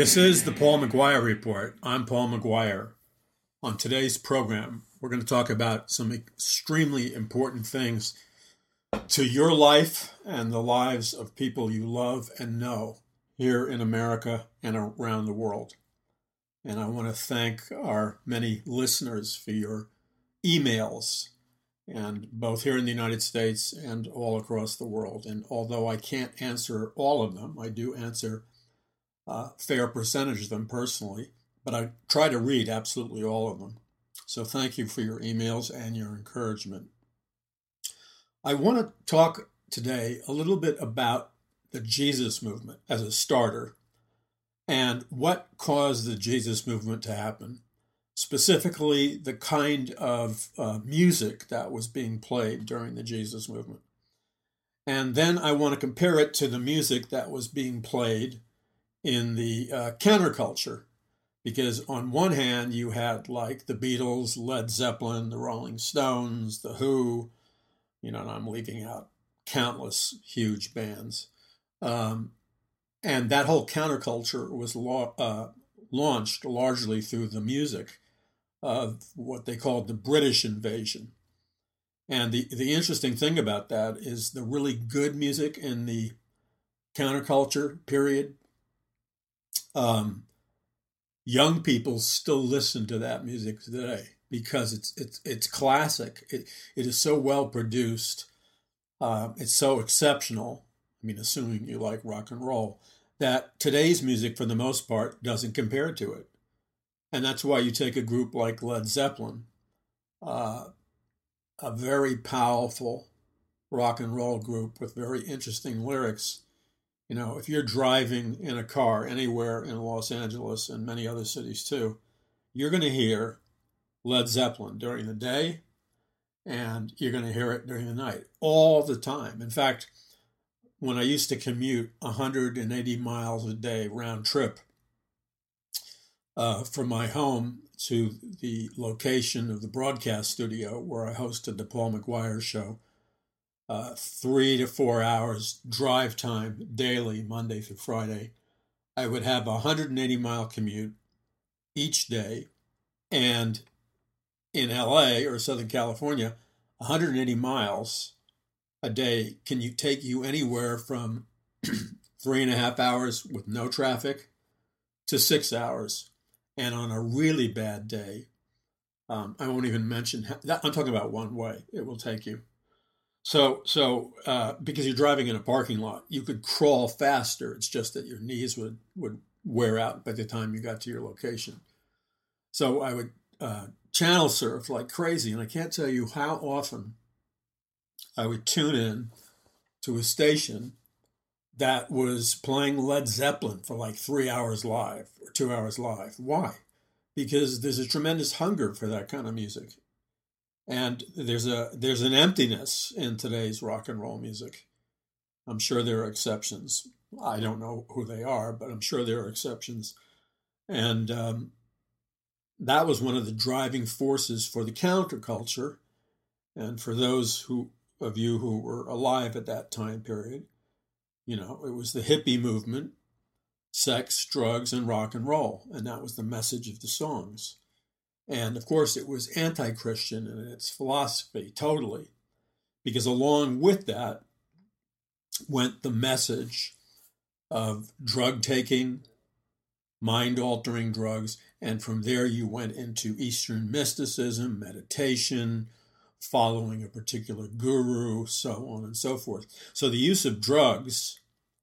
This is the Paul McGuire Report. I'm Paul McGuire. On today's program, we're going to talk about some extremely important things to your life and the lives of people you love and know here in America and around the world. And I want to thank our many listeners for your emails, and both here in the United States and all across the world. And although I can't answer all of them, I do answer a fair percentage of them personally, but I try to read absolutely all of them. So thank you for your emails and your encouragement. I want to talk today a little bit about the Jesus movement as a starter and what caused the Jesus movement to happen, specifically the kind of music that was being played during the Jesus movement. And then I want to compare it to the music that was being played in the counterculture, because on one hand you had like the Beatles, Led Zeppelin, the Rolling Stones, the Who, and I'm leaving out countless huge bands, and that whole counterculture was launched largely through the music of what they called the British invasion. And the interesting thing about that is the really good music in the counterculture period. Young people still listen to that music today because it's classic. It is so well produced. It's so exceptional. I mean, assuming you like rock and roll, that today's music, for the most part, doesn't compare to it. And that's why you take a group like Led Zeppelin, a very powerful rock and roll group with very interesting lyrics. If you're driving in a car anywhere in Los Angeles and many other cities too, you're going to hear Led Zeppelin during the day and you're going to hear it during the night all the time. In fact, when I used to commute 180 miles a day round trip from my home to the location of the broadcast studio where I hosted the Paul McGuire Show, 3 to 4 hours drive time daily, Monday through Friday, I would have a 180-mile commute each day. And in LA or Southern California, 180 miles a day can take you anywhere from 3.5 hours with no traffic to 6 hours. And on a really bad day, I won't even mention that. I'm talking about one way it will take you. So because you're driving in a parking lot, you could crawl faster. It's just that your knees would wear out by the time you got to your location. So I would channel surf like crazy, and I can't tell you how often I would tune in to a station that was playing Led Zeppelin for like 3 hours live or 2 hours live. Why? Because there's a tremendous hunger for that kind of music. And there's an emptiness in today's rock and roll music. I'm sure there are exceptions. I don't know who they are, but I'm sure there are exceptions. And that was one of the driving forces for the counterculture. And for those of you who were alive at that time period, it was the hippie movement, sex, drugs, and rock and roll. And that was the message of the songs. And of course, it was anti-Christian in its philosophy, totally, because along with that went the message of drug taking, mind-altering drugs, and from there you went into Eastern mysticism, meditation, following a particular guru, so on and so forth. So the use of drugs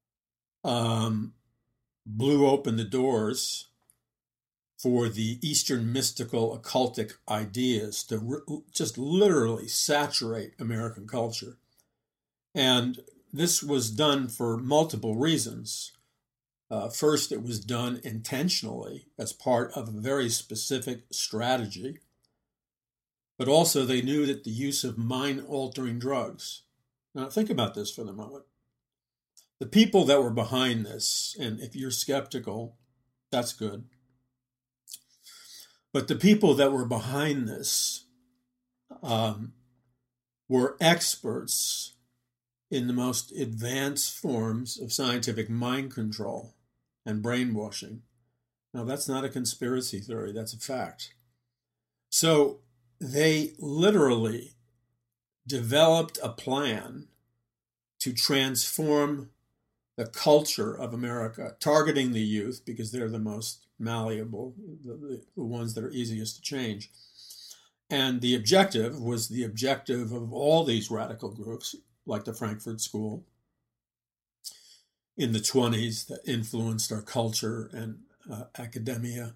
blew open the doors for the Eastern mystical occultic ideas to just literally saturate American culture. And this was done for multiple reasons. First, it was done intentionally as part of a very specific strategy. But also they knew that the use of mind-altering drugs. Now think about this for the moment. The people that were behind this, and if you're skeptical, that's good. But the people that were behind this were experts in the most advanced forms of scientific mind control and brainwashing. Now, that's not a conspiracy theory, that's a fact. So they literally developed a plan to transform the culture of America, targeting the youth because they're the most malleable, the ones that are easiest to change. And the objective was the objective of all these radical groups, like the Frankfurt School in the 1920s that influenced our culture and academia.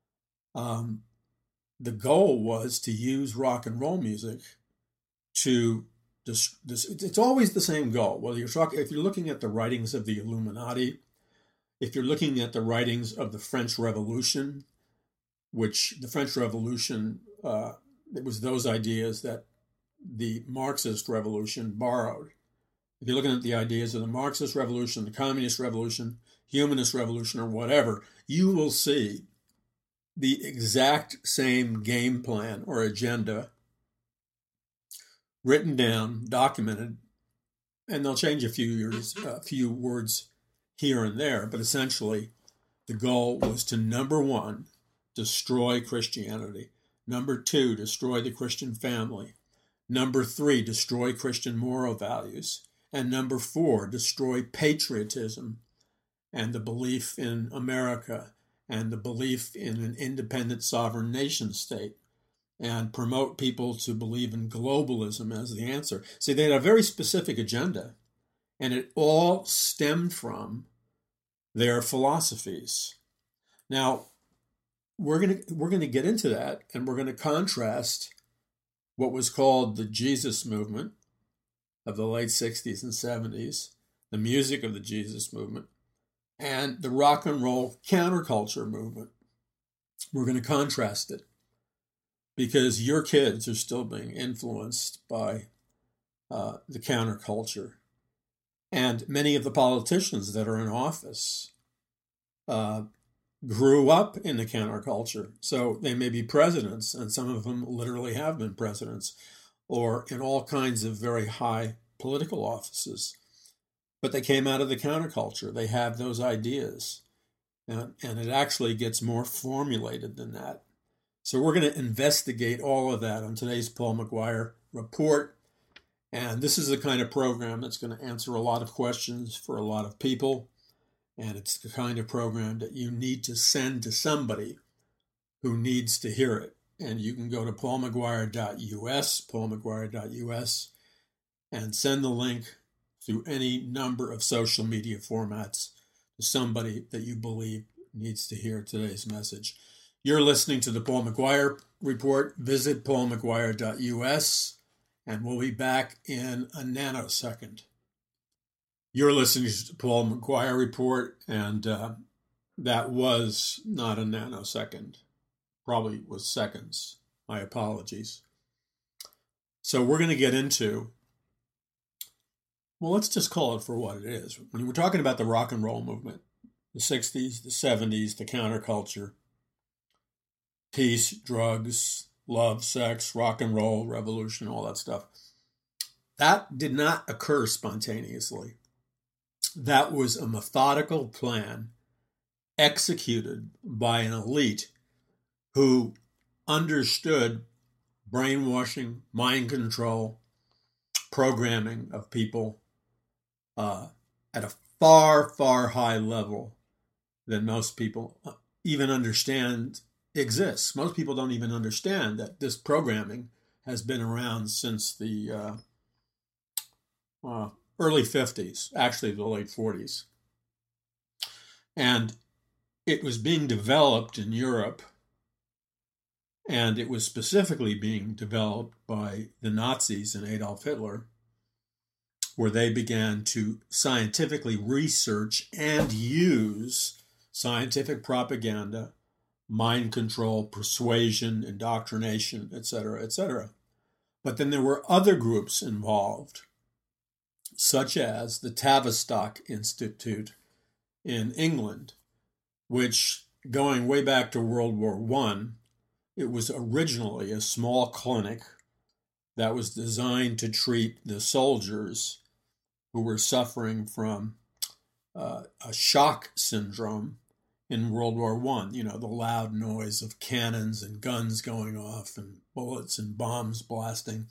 The goal was to use rock and roll music to it's always the same goal. Whether if you're looking at the writings of the Illuminati, if you're looking at the writings of the French Revolution, which the French Revolution, it was those ideas that the Marxist Revolution borrowed. If you're looking at the ideas of the Marxist Revolution, the Communist Revolution, Humanist Revolution, or whatever, you will see the exact same game plan or agenda written down, documented, and they'll change a few words here and there, but essentially the goal was to, number one, destroy Christianity. Number two, destroy the Christian family. Number three, destroy Christian moral values. And number four, destroy patriotism and the belief in America and the belief in an independent sovereign nation state, and promote people to believe in globalism as the answer. See, they had a very specific agenda, and it all stemmed from their philosophies. Now, we're gonna get into that, and we're going to contrast what was called the Jesus movement of the late 60s and 70s, the music of the Jesus movement, and the rock and roll counterculture movement. We're going to contrast it because your kids are still being influenced by the counterculture. And many of the politicians that are in office grew up in the counterculture. So they may be presidents, and some of them literally have been presidents, or in all kinds of very high political offices. But they came out of the counterculture. They have those ideas. And it actually gets more formulated than that. So we're going to investigate all of that on today's Paul McGuire Report. And this is the kind of program that's going to answer a lot of questions for a lot of people. And it's the kind of program that you need to send to somebody who needs to hear it. And you can go to paulmcguire.us, and send the link through any number of social media formats to somebody that you believe needs to hear today's message. You're listening to the Paul McGuire Report. Visit paulmcguire.us, and we'll be back in a nanosecond. You're listening to the Paul McGuire Report, and that was not a nanosecond. Probably was seconds. My apologies. So we're going to get into, well, let's just call it for what it is. When we're talking about the rock and roll movement, the 60s, the 70s, the counterculture, peace, drugs, love, sex, rock and roll, revolution, all that stuff, that did not occur spontaneously. That was a methodical plan executed by an elite who understood brainwashing, mind control, programming of people at a far, far high level than most people even understand exists. Most people don't even understand that this programming has been around since the early 50s, actually the late 40s. And it was being developed in Europe, and it was specifically being developed by the Nazis and Adolf Hitler, where they began to scientifically research and use scientific propaganda, mind control, persuasion, indoctrination, etc., etc. But then there were other groups involved, such as the Tavistock Institute in England, which, going way back to World War I, it was originally a small clinic that was designed to treat the soldiers who were suffering from a shock syndrome in World War I, the loud noise of cannons and guns going off and bullets and bombs blasting.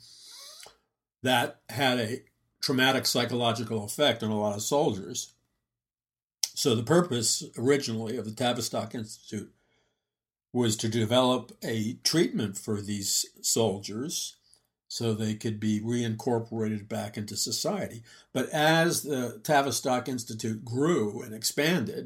That had a traumatic psychological effect on a lot of soldiers. So the purpose originally of the Tavistock Institute was to develop a treatment for these soldiers so they could be reincorporated back into society. But as the Tavistock Institute grew and expanded,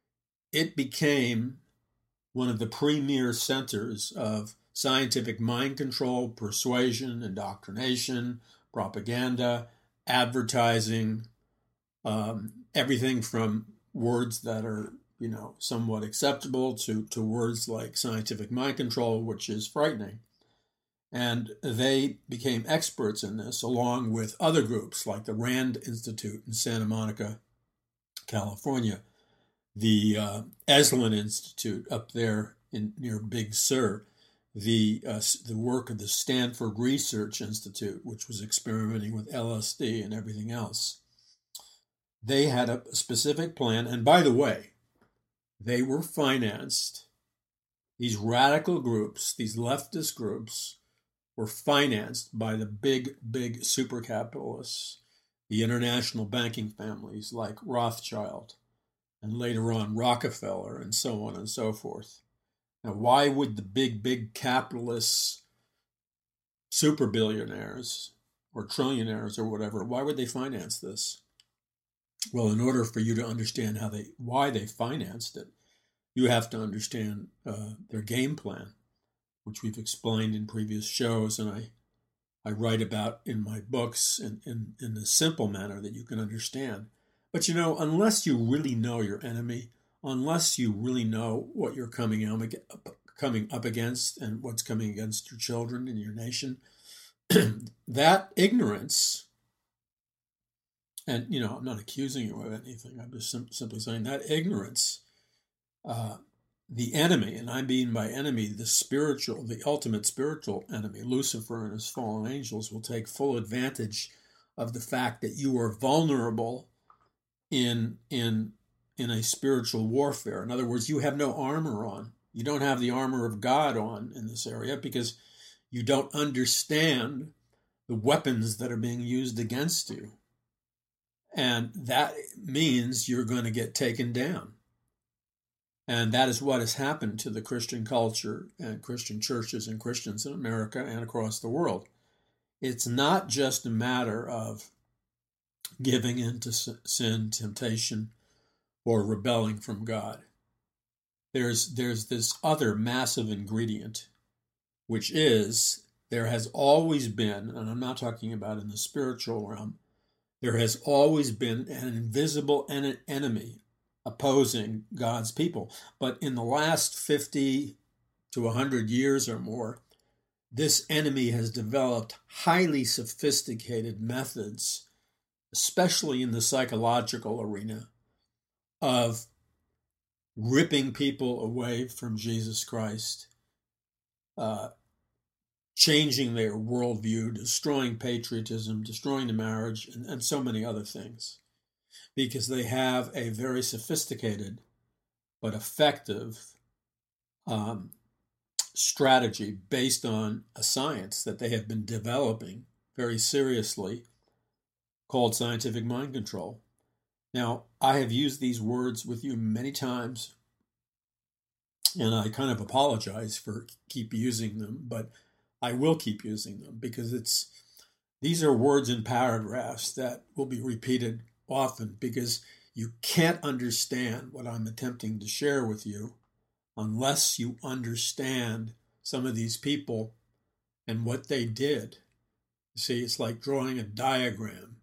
it became one of the premier centers of scientific mind control, persuasion, indoctrination, propaganda, advertising, everything from words that are, somewhat acceptable to words like scientific mind control, which is frightening. And they became experts in this, along with other groups like the Rand Institute in Santa Monica, California, the Esalen Institute up there near Big Sur, the work of the Stanford Research Institute, which was experimenting with LSD and everything else. They had a specific plan, and by the way, they were financed. These radical groups, these leftist groups, were financed by the big super capitalists, the international banking families like Rothschild, and later on Rockefeller, and so on and so forth. Now, why would the big capitalists, super billionaires, or trillionaires, or whatever, why would they finance this? Well, in order for you to understand why they financed it, you have to understand their game plan, which we've explained in previous shows, and I write about in my books in a simple manner that you can understand. But unless you really know your enemy, unless you really know what you're coming up against and what's coming against your children and your nation, that ignorance, and I'm not accusing you of anything, I'm just simply saying that ignorance, the enemy, and I mean by enemy the ultimate spiritual enemy, Lucifer and his fallen angels, will take full advantage of the fact that you are vulnerable in a spiritual warfare. In other words, you have no armor on. You don't have the armor of God on in this area because you don't understand the weapons that are being used against you. And that means you're going to get taken down. And that is what has happened to the Christian culture and Christian churches and Christians in America and across the world. It's not just a matter of giving in to sin, temptation, or rebelling from God. There's this other massive ingredient, which is there has always been, and I'm not talking about in the spiritual realm, there has always been an invisible enemy opposing God's people. But in the last 50 to 100 years or more, this enemy has developed highly sophisticated methods, especially in the psychological arena, of ripping people away from Jesus Christ, changing their worldview, destroying patriotism, destroying the marriage, and so many other things, because they have a very sophisticated but effective strategy based on a science that they have been developing very seriously called scientific mind control. Now, I have used these words with you many times, and I kind of apologize for keep using them, but I will keep using them because these are words in paragraphs that will be repeated often because you can't understand what I'm attempting to share with you unless you understand some of these people and what they did. See, it's like drawing a diagram.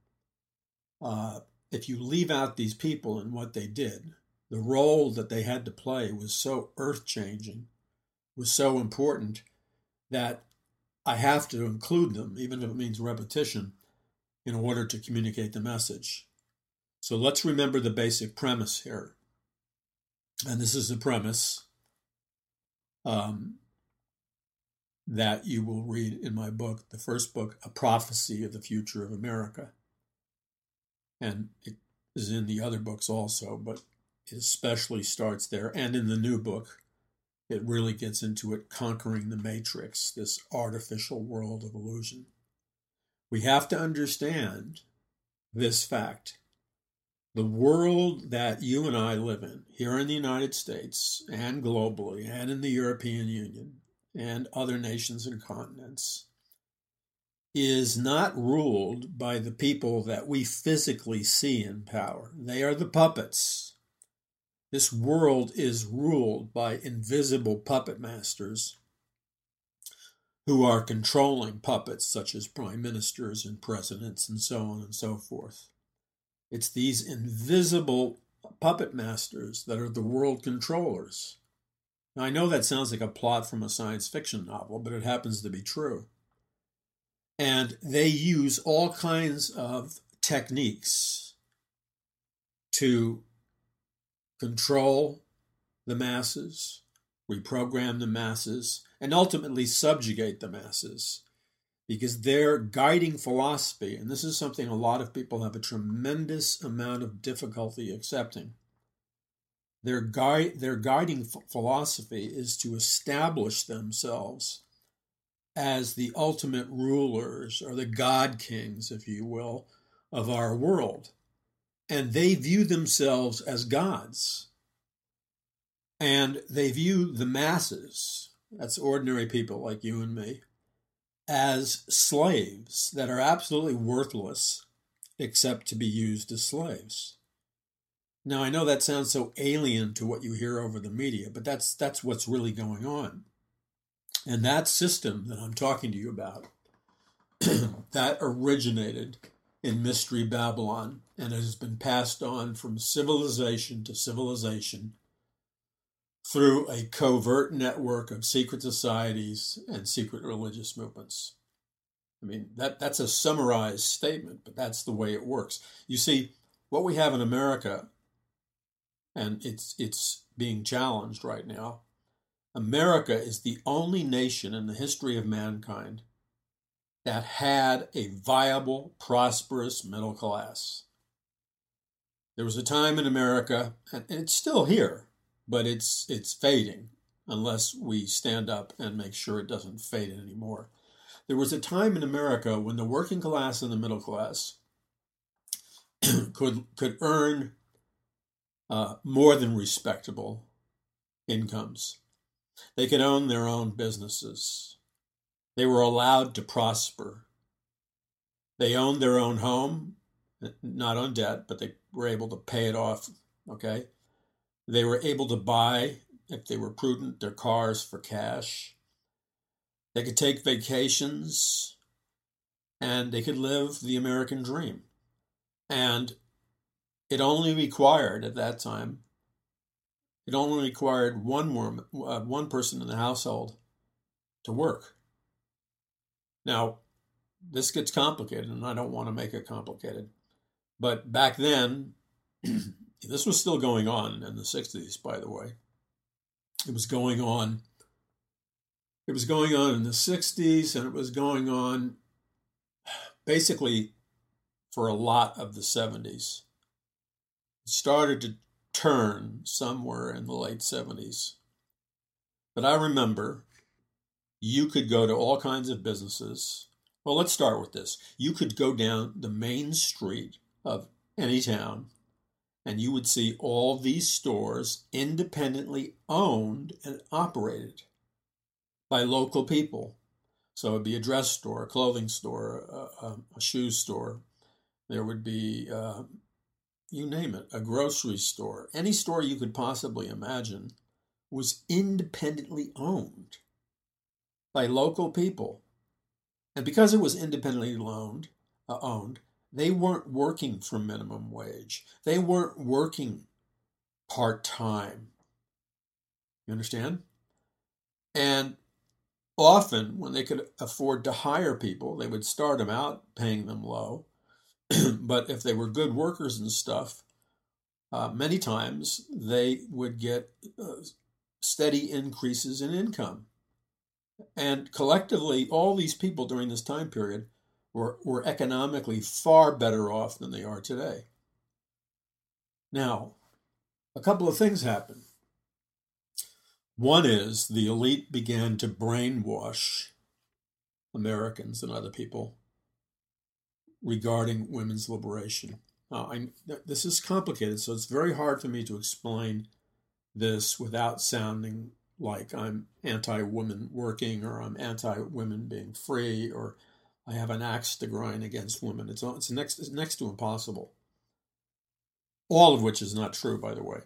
If you leave out these people and what they did, the role that they had to play was so earth-changing, was so important that I have to include them, even if it means repetition, in order to communicate the message. So let's remember the basic premise here. And this is the premise that you will read in my book, the first book, A Prophecy of the Future of America. And it is in the other books also, but it especially starts there. And in the new book, it really gets into it, conquering the matrix, this artificial world of illusion. We have to understand this fact. The world that you and I live in, here in the United States and globally and in the European Union and other nations and continents, is not ruled by the people that we physically see in power. They are the puppets. This world is ruled by invisible puppet masters who are controlling puppets such as prime ministers and presidents and so on and so forth. It's these invisible puppet masters that are the world controllers. Now, I know that sounds like a plot from a science fiction novel, but it happens to be true. And they use all kinds of techniques to control the masses, reprogram the masses, and ultimately subjugate the masses. Because their guiding philosophy, and this is something a lot of people have a tremendous amount of difficulty accepting, their guiding philosophy is to establish themselves as the ultimate rulers, or the God kings, if you will, of our world. And they view themselves as gods. And they view the masses, that's ordinary people like you and me, as slaves that are absolutely worthless except to be used as slaves. Now, I know that sounds so alien to what you hear over the media, but that's what's really going on. And that system that I'm talking to you about, that originated in Mystery Babylon and has been passed on from civilization to civilization through a covert network of secret societies and secret religious movements. I mean, that's a summarized statement, but that's the way it works. You see, what we have in America, and it's being challenged right now, America is the only nation in the history of mankind that had a viable, prosperous middle class. There was a time in America, and it's still here, but it's fading unless we stand up and make sure it doesn't fade anymore. There was a time in America when the working class and the middle class could earn more than respectable incomes. They could own their own businesses. They were allowed to prosper. They owned their own home, not on debt, but they were able to pay it off, okay? They were able to buy, if they were prudent, their cars for cash. They could take vacations, and they could live the American dream. And it only required, at that time, one person in the household to work. Now, this gets complicated, and I don't want to make it complicated. But back then, this was still going on in the 60s, by the way. It was going on in the 60s, and it was going on basically for a lot of the 70s. It started to turn somewhere in the late 70s. But I remember you could go to all kinds of businesses. Well, let's start with this. You could go down the main street of any town, and you would see all these stores independently owned and operated by local people. So it would be a dress store, a clothing store, a shoe store. There would be, you name it, a grocery store. Any store you could possibly imagine was independently owned by local people. And because it was independently owned, they weren't working for minimum wage. They weren't working part-time. You understand? And often, when they could afford to hire people, they would start them out paying them low. But if they were good workers and stuff, many times they would get steady increases in income. And collectively, all these people during this time period were economically far better off than they are today. Now, a couple of things happened. One is the elite began to brainwash Americans and other people regarding women's liberation. Now, this is complicated, so it's very hard for me to explain this without sounding like I'm anti-women working, or I'm anti-women being free, or I have an axe to grind against women. It's next to impossible. All of which is not true, by the way.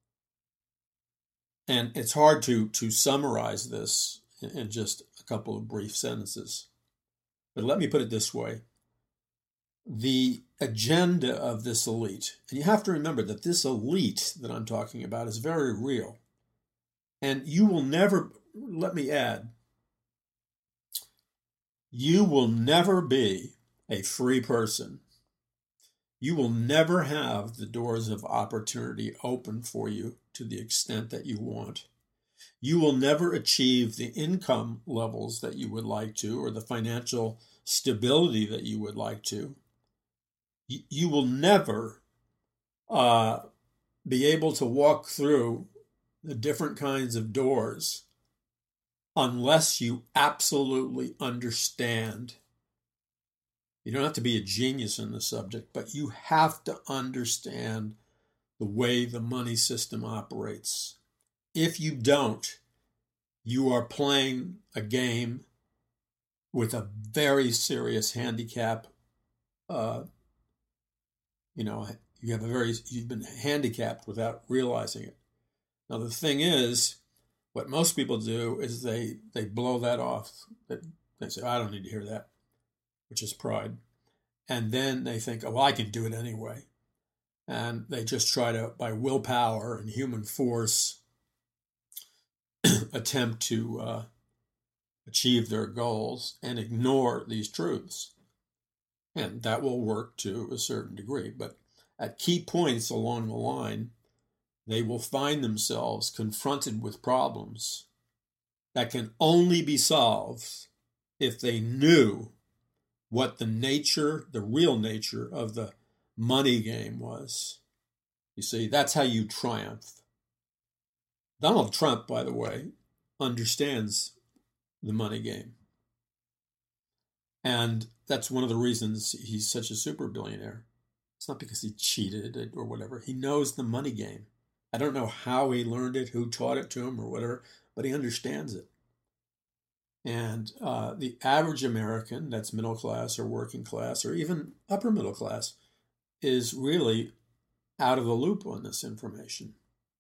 And it's hard to summarize this in just a couple of brief sentences. But let me put it this way. The agenda of this elite, and you have to remember that this elite that I'm talking about is very real. And you will never, let me add, you will never be a free person. You will never have the doors of opportunity open for you to the extent that you want. You will never achieve the income levels that you would like to, or the financial stability that you would like to. You will never be able to walk through the different kinds of doors unless you absolutely understand. You don't have to be a genius in the subject, but you have to understand the way the money system operates. If you don't, you are playing a game with a very serious handicap. You've been handicapped without realizing it. Now, the thing is, what most people do is they blow that off. They say, I don't need to hear that, which is pride. And then they think, oh, well, I can do it anyway. And they just try to, by willpower and human force, attempt to achieve their goals and ignore these truths. And that will work to a certain degree. But at key points along the line, they will find themselves confronted with problems that can only be solved if they knew what the real nature of the money game was. You see, that's how you triumph. Donald Trump, by the way, understands the money game. And that's one of the reasons he's such a super billionaire. It's not because he cheated or whatever. He knows the money game. I don't know how he learned it, who taught it to him or whatever, but he understands it. And the average American, that's middle class or working class or even upper middle class, is really out of the loop on this information.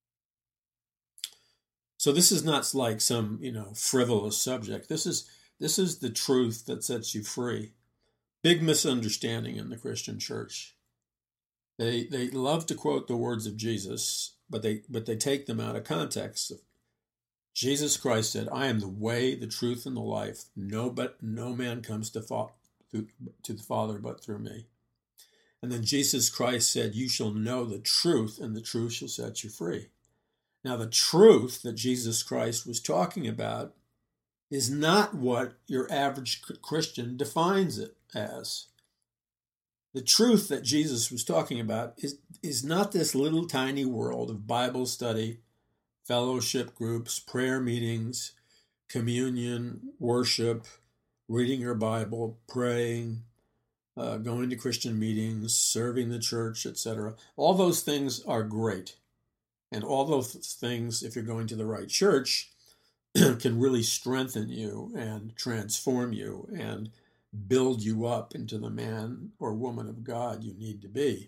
So this is not like some, frivolous subject. This is the truth that sets you free. Big misunderstanding in the Christian church. They love to quote the words of Jesus, but they take them out of context. Jesus Christ said, I am the way, the truth, and the life. No man comes to the Father but through me. And then Jesus Christ said, you shall know the truth, and the truth shall set you free. Now, the truth that Jesus Christ was talking about is not what your average Christian defines it as. The truth that Jesus was talking about is not this little tiny world of Bible study, fellowship groups, prayer meetings, communion, worship, reading your Bible, praying, going to Christian meetings, serving the church, etc. All those things are great. And all those things, if you're going to the right church, can really strengthen you and transform you and build you up into the man or woman of God you need to be.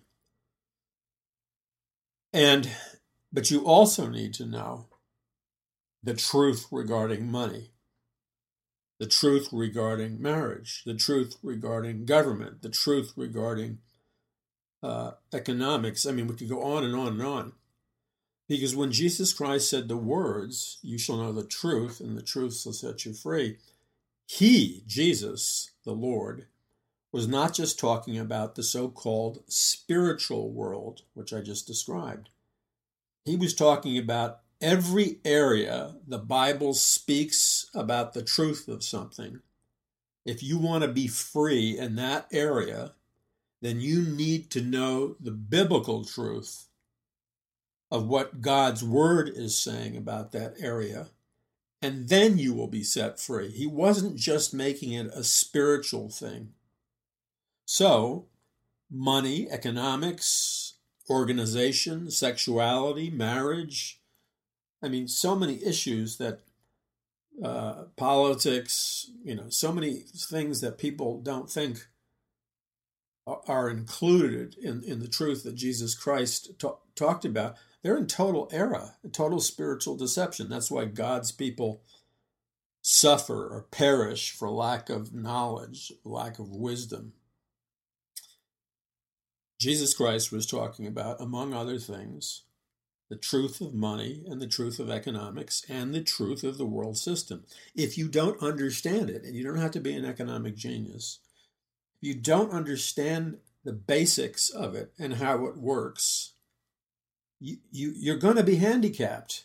But you also need to know the truth regarding money, the truth regarding marriage, the truth regarding government, the truth regarding economics. I mean, we could go on and on and on. Because when Jesus Christ said the words, you shall know the truth, and the truth shall set you free, he, Jesus, the Lord, was not just talking about the so-called spiritual world, which I just described. He was talking about every area the Bible speaks about the truth of something. If you want to be free in that area, then you need to know the biblical truth of what God's word is saying about that area, and then you will be set free. He wasn't just making it a spiritual thing. So, money, economics, organization, sexuality, marriage, so many issues that politics, so many things that people don't think are included in the truth that Jesus Christ talked about. They're in total error, total spiritual deception. That's why God's people suffer or perish for lack of knowledge, lack of wisdom. Jesus Christ was talking about, among other things, the truth of money and the truth of economics and the truth of the world system. If you don't understand it, and you don't have to be an economic genius, if you don't understand the basics of it and how it works, you're going to be handicapped.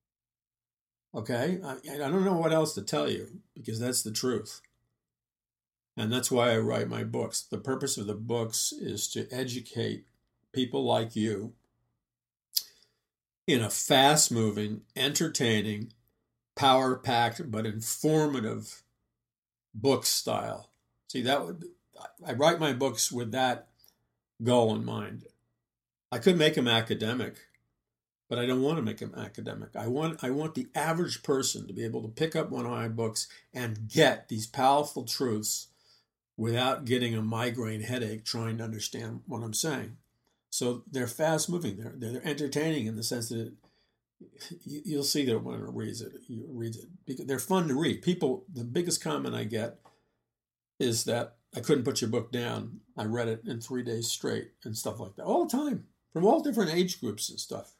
Okay? I don't know what else to tell you, because that's the truth. And that's why I write my books. The purpose of the books is to educate people like you in a fast-moving, entertaining, power-packed, but informative book style. See, I write my books with that goal in mind. I could make them academic, but I don't want to make them academic. I want the average person to be able to pick up one of my books and get these powerful truths without getting a migraine headache trying to understand what I'm saying. So they're fast-moving. They're entertaining in the sense that you'll see that when it reads it. Because they're fun to read. People, the biggest comment I get is that I couldn't put your book down. I read it in 3 days straight and stuff like that. All the time. From all different age groups and stuff.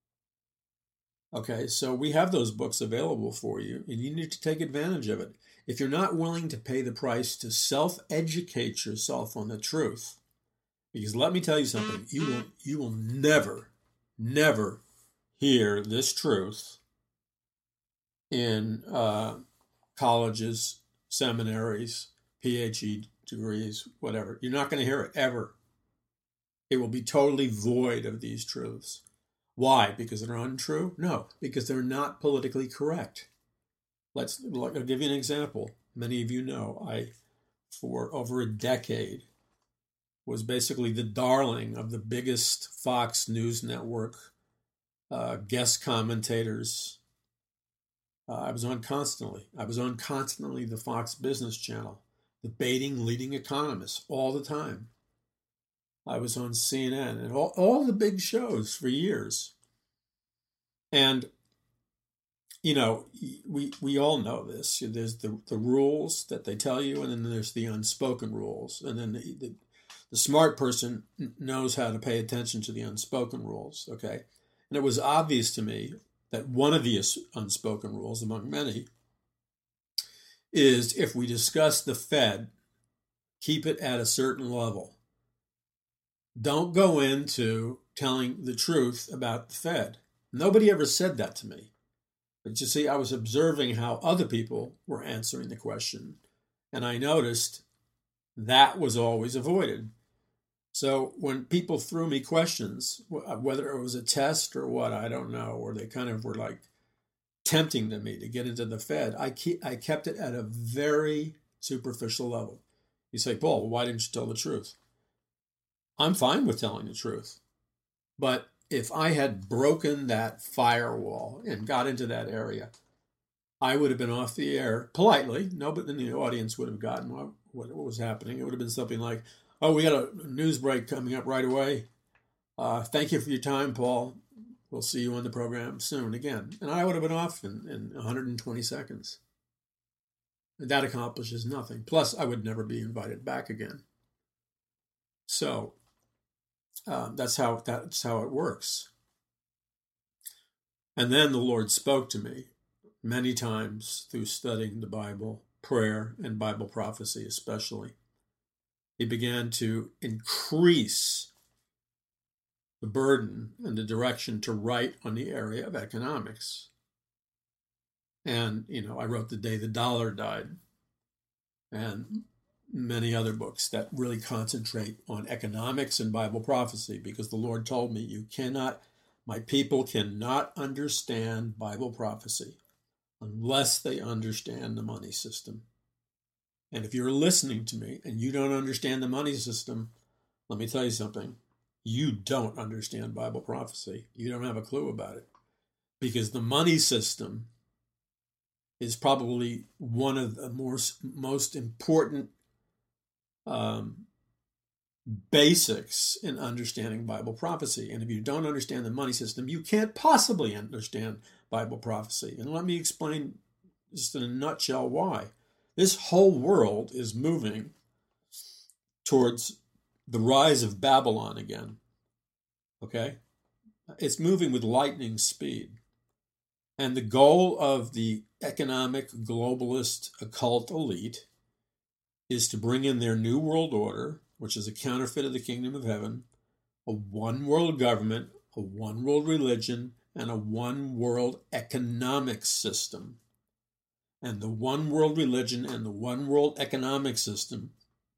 Okay, so we have those books available for you, and you need to take advantage of it. If you're not willing to pay the price to self-educate yourself on the truth, because let me tell you something, you will never hear this truth in colleges, seminaries, PhD degrees, whatever. You're not going to hear it ever. It will be totally void of these truths. Why? Because they're untrue? No, because they're not politically correct. I'll give you an example. Many of you know I, for over a decade, was basically the darling of the biggest Fox News network, guest commentators. I was on constantly. The Fox Business Channel, debating leading economists all the time. I was on CNN and all the big shows for years. And, we all know this. There's the rules that they tell you, and then there's the unspoken rules. And then the smart person knows how to pay attention to the unspoken rules, okay? And it was obvious to me that one of the unspoken rules, among many, is if we discuss the Fed, keep it at a certain level. Don't go into telling the truth about the Fed. Nobody ever said that to me. But you see, I was observing how other people were answering the question, and I noticed that was always avoided. So when people threw me questions, whether it was a test or what, I don't know, or they kind of were like tempting to me to get into the Fed, I kept it at a very superficial level. You say, Paul, why didn't you tell the truth? I'm fine with telling the truth. But if I had broken that firewall and got into that area, I would have been off the air politely. Nobody in the audience would have gotten what was happening. It would have been something like, oh, we got a news break coming up right away. Thank you for your time, Paul. We'll see you on the program soon again. And I would have been off in 120 seconds. That accomplishes nothing. Plus, I would never be invited back again. So that's how it works. And then the Lord spoke to me many times through studying the Bible, prayer, and Bible prophecy especially. He began to increase the burden and the direction to write on the area of economics. And, I wrote The Day the Dollar Died and many other books that really concentrate on economics and Bible prophecy, because the Lord told me you cannot My people cannot understand Bible prophecy unless they understand the money system. And if you're listening to me and you don't understand the money system, let me tell you something. You don't understand Bible prophecy. You don't have a clue about it. Because the money system is probably one of the most important basics in understanding Bible prophecy. And if you don't understand the money system, you can't possibly understand Bible prophecy. And let me explain just in a nutshell why. This whole world is moving towards the rise of Babylon again. Okay? It's moving with lightning speed. And the goal of the economic globalist occult elite is to bring in their new world order, which is a counterfeit of the kingdom of heaven, a one world government, a one world religion, and a one world economic system. And the one world religion and the one world economic system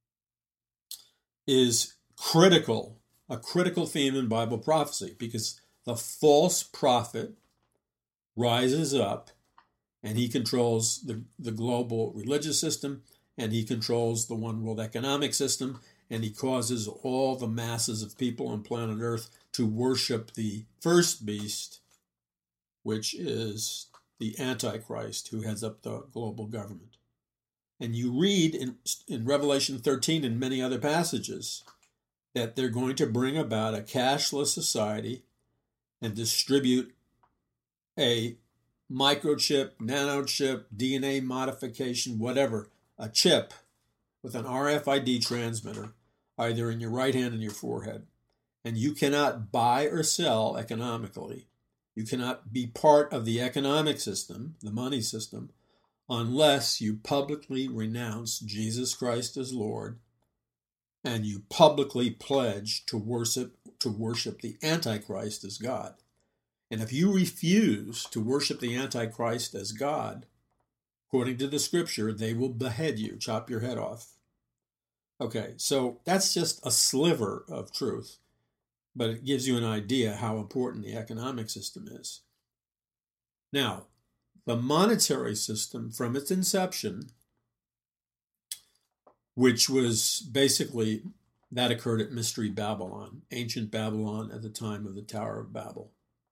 is a critical theme in Bible prophecy, because the false prophet rises up and he controls the global religious system, and he controls the one world economic system, and he causes all the masses of people on planet Earth to worship the first beast, which is the Antichrist, who heads up the global government. And you read in Revelation 13 and many other passages that they're going to bring about a cashless society and distribute a microchip, nanochip, DNA modification, whatever, a chip with an RFID transmitter, either in your right hand and your forehead. And you cannot buy or sell economically. You cannot be part of the economic system, the money system, unless you publicly renounce Jesus Christ as Lord and you publicly pledge to worship the Antichrist as God. And if you refuse to worship the Antichrist as God, according to the scripture, they will behead you, chop your head off. Okay, so that's just a sliver of truth, but it gives you an idea how important the economic system is. Now, the monetary system from its inception, which was basically, that occurred at Mystery Babylon, ancient Babylon at the time of the Tower of Babel.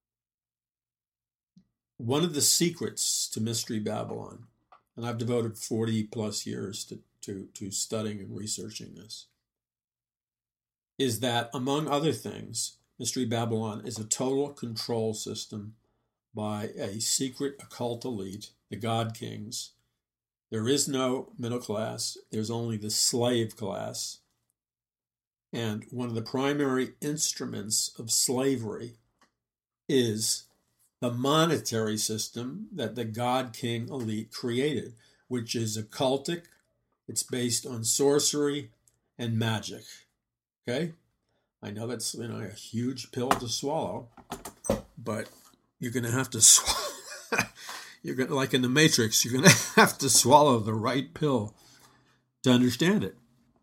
One of the secrets to Mystery Babylon, and I've devoted 40 plus years to studying and researching this, is that, among other things, Mystery Babylon is a total control system by a secret occult elite, the God Kings. There is no middle class. There's only the slave class. And one of the primary instruments of slavery is the monetary system that the God King elite created, which is occultic. It's based on sorcery and magic. Okay? I know that's a huge pill to swallow, but you're going to have to swallow. You're going, like in the Matrix, you're going to have to swallow the right pill to understand it.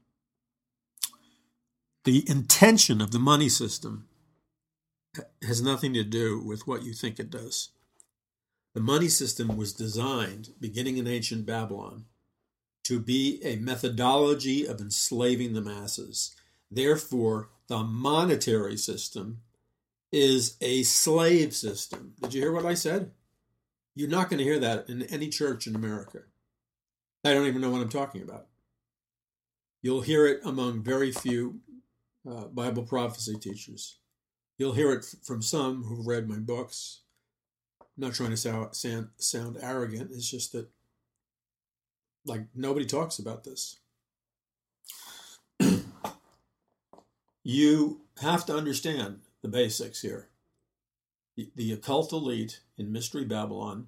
The intention of the money system has nothing to do with what you think it does. The money system was designed, beginning in ancient Babylon, to be a methodology of enslaving the masses. Therefore, the monetary system is a slave system. Did you hear what I said? You're not going to hear that in any church in America. I don't even know what I'm talking about. You'll hear it among very few Bible prophecy teachers. You'll hear it from some who've read my books. I'm not trying to sound arrogant. It's just that, nobody talks about this. You have to understand the basics here. The occult elite in Mystery Babylon,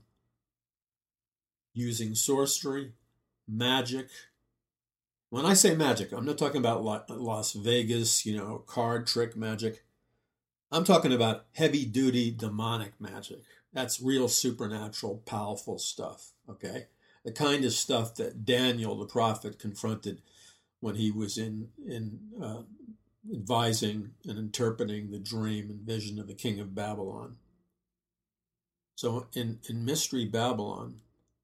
using sorcery, magic. When I say magic, I'm not talking about Las Vegas, card trick magic. I'm talking about heavy-duty demonic magic. That's real supernatural, powerful stuff, okay? The kind of stuff that Daniel the prophet confronted when he was in advising and interpreting the dream and vision of the king of Babylon. So in Mystery Babylon,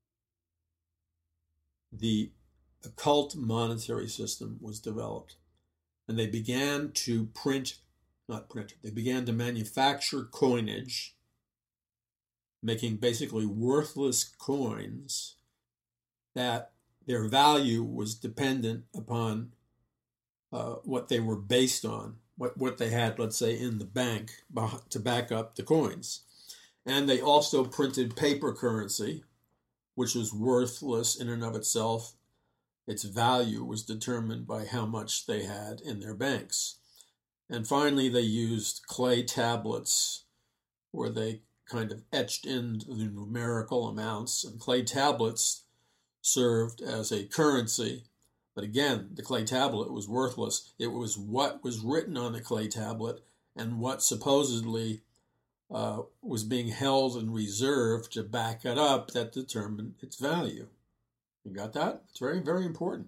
the occult monetary system was developed, and they began to they began to manufacture coinage, making basically worthless coins that their value was dependent upon what they were based on, what they had, let's say, in the bank to back up the coins. And they also printed paper currency, which was worthless in and of itself. Its value was determined by how much they had in their banks. And finally, they used clay tablets where they kind of etched in the numerical amounts, and clay tablets served as a currency. But again, the clay tablet was worthless. It was what was written on the clay tablet and what supposedly was being held in reserve to back it up that determined its value. You got that? It's very, very important.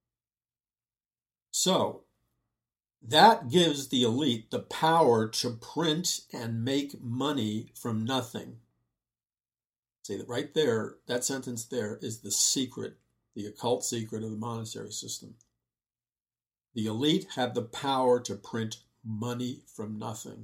So that gives the elite the power to print and make money from nothing. See that right there, that sentence there is the secret, the occult secret of the monetary system. The elite have the power to print money from nothing.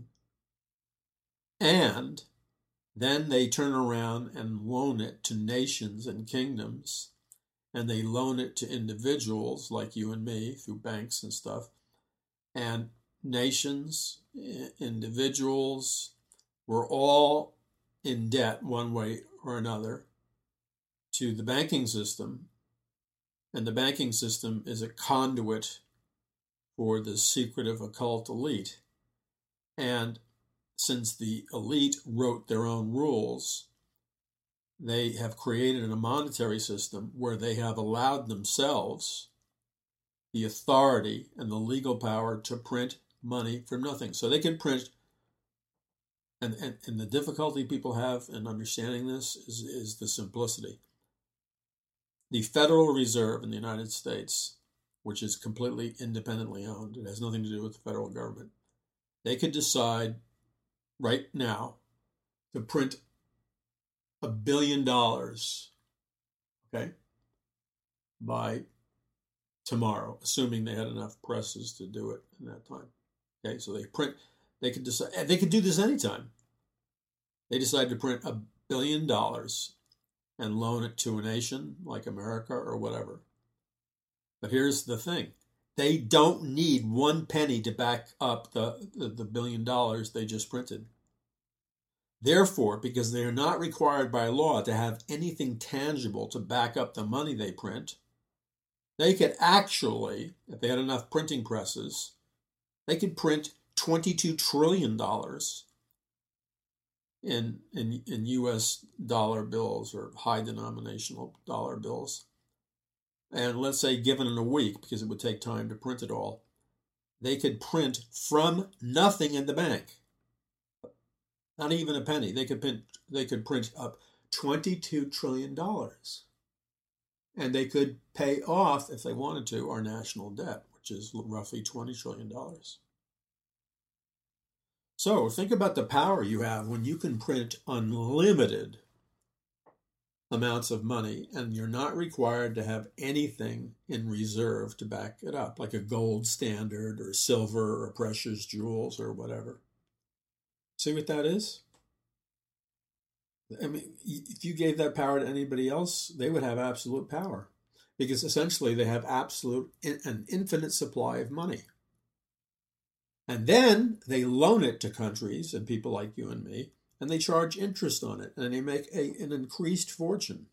And then they turn around and loan it to nations and kingdoms, and they loan it to individuals like you and me through banks and stuff. And nations, individuals, were all in debt one way or another to the banking system. And the banking system is a conduit for the secretive occult elite. And since the elite wrote their own rules, they have created a monetary system where they have allowed themselves the authority and the legal power to print money from nothing. So they can print, and the difficulty people have in understanding this is the simplicity. The Federal Reserve in the United States, which is completely independently owned, it has nothing to do with the federal government, they could decide right now to print $1 billion, okay, by tomorrow, assuming they had enough presses to do it in that time. Okay, so they could decide, and they could do this anytime. They decide to print $1 billion and loan it to a nation like America or whatever. But here's the thing. They don't need one penny to back up the $1 billion they just printed. Therefore, because they are not required by law to have anything tangible to back up the money they print, they could actually, if they had enough printing presses, they could print $22 trillion in U.S. dollar bills or high denominational dollar bills. And let's say given in a week, because it would take time to print it all, they could print from nothing in the bank. Not even a penny. They could print up $22 trillion. And they could pay off, if they wanted to, our national debt, which is roughly $20 trillion. So think about the power you have when you can print unlimited amounts of money and you're not required to have anything in reserve to back it up, like a gold standard or silver or precious jewels or whatever. See what that is? I mean, if you gave that power to anybody else, they would have absolute power because essentially they have an infinite supply of money. And then they loan it to countries and people like you and me, and they charge interest on it, and they make an increased fortune.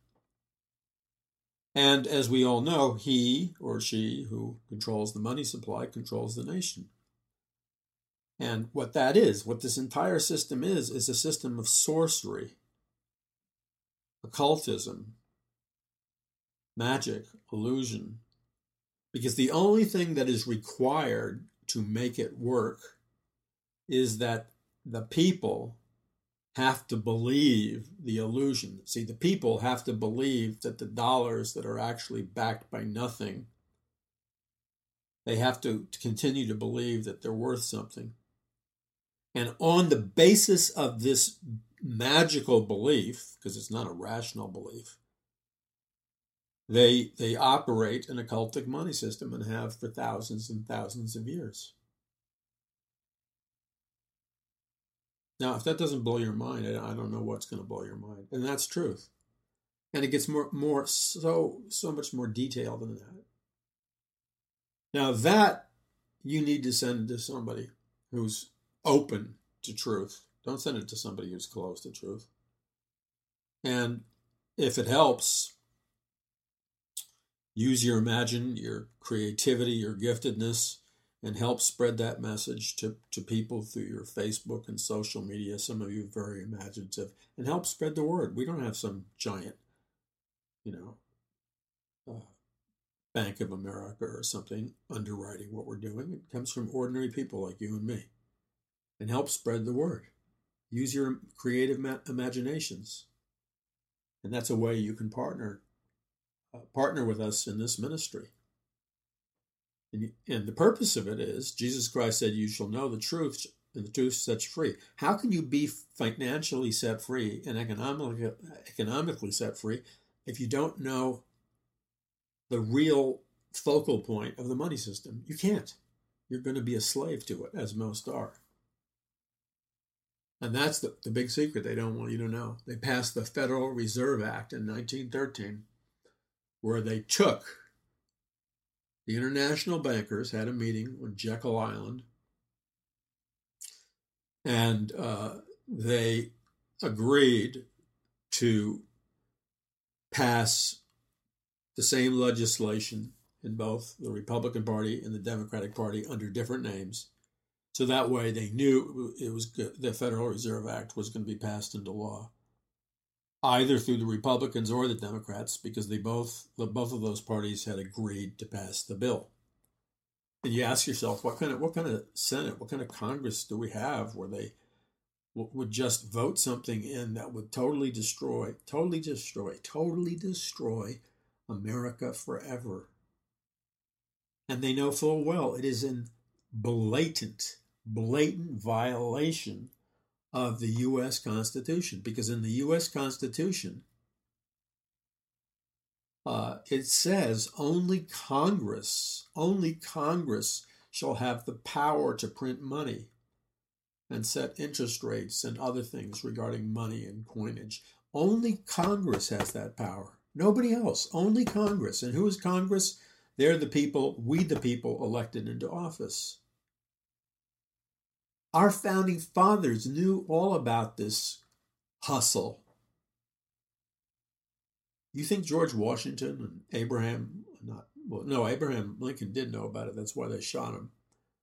And as we all know, he or she who controls the money supply controls the nation. And what this entire system is a system of sorcery, occultism, magic, illusion. Because the only thing that is required to make it work is that the people have to believe the illusion. See, the people have to believe that the dollars that are actually backed by nothing They have to continue to believe that they're worth something. And on the basis of this magical belief, because it's not a rational belief, they operate an occultic money system and have for thousands and thousands of years. Now, if that doesn't blow your mind, I don't know what's going to blow your mind. And that's truth. And it gets so much more detailed than that. Now that you need to send it to somebody who's open to truth. Don't send it to somebody who's close to truth. And if it helps, use your creativity, your giftedness, and help spread that message to people through your Facebook and social media. Some of you are very imaginative, and help spread the word. We don't have some giant, Bank of America or something underwriting what we're doing. It comes from ordinary people like you and me. And help spread the word. Use your creative imaginations. And that's a way you can partner with us in this ministry. And the purpose of it is, Jesus Christ said, you shall know the truth, and the truth sets you free. How can you be financially set free and economically set free if you don't know the real focal point of the money system? You can't. You're going to be a slave to it, as most are. And that's the big secret they don't want you to know. They passed the Federal Reserve Act in 1913, where they took the international bankers, had a meeting on Jekyll Island, and they agreed to pass the same legislation in both the Republican Party and the Democratic Party under different names. So that way they knew it was good. The Federal Reserve Act was going to be passed into law, either through the Republicans or the Democrats, because both of those parties had agreed to pass the bill. And you ask yourself, what kind of Senate, what kind of Congress do we have where they would just vote something in that would totally destroy America forever? And they know full well it is in blatant violation of the U.S. Constitution, because in the U.S. Constitution, it says only Congress shall have the power to print money and set interest rates and other things regarding money and coinage. Only Congress has that power. Nobody else. Only Congress. And who is Congress? They're the people, we the people, elected into office. Our founding fathers knew all about this hustle. You think George Washington and Abraham Lincoln did know about it. That's why they shot him.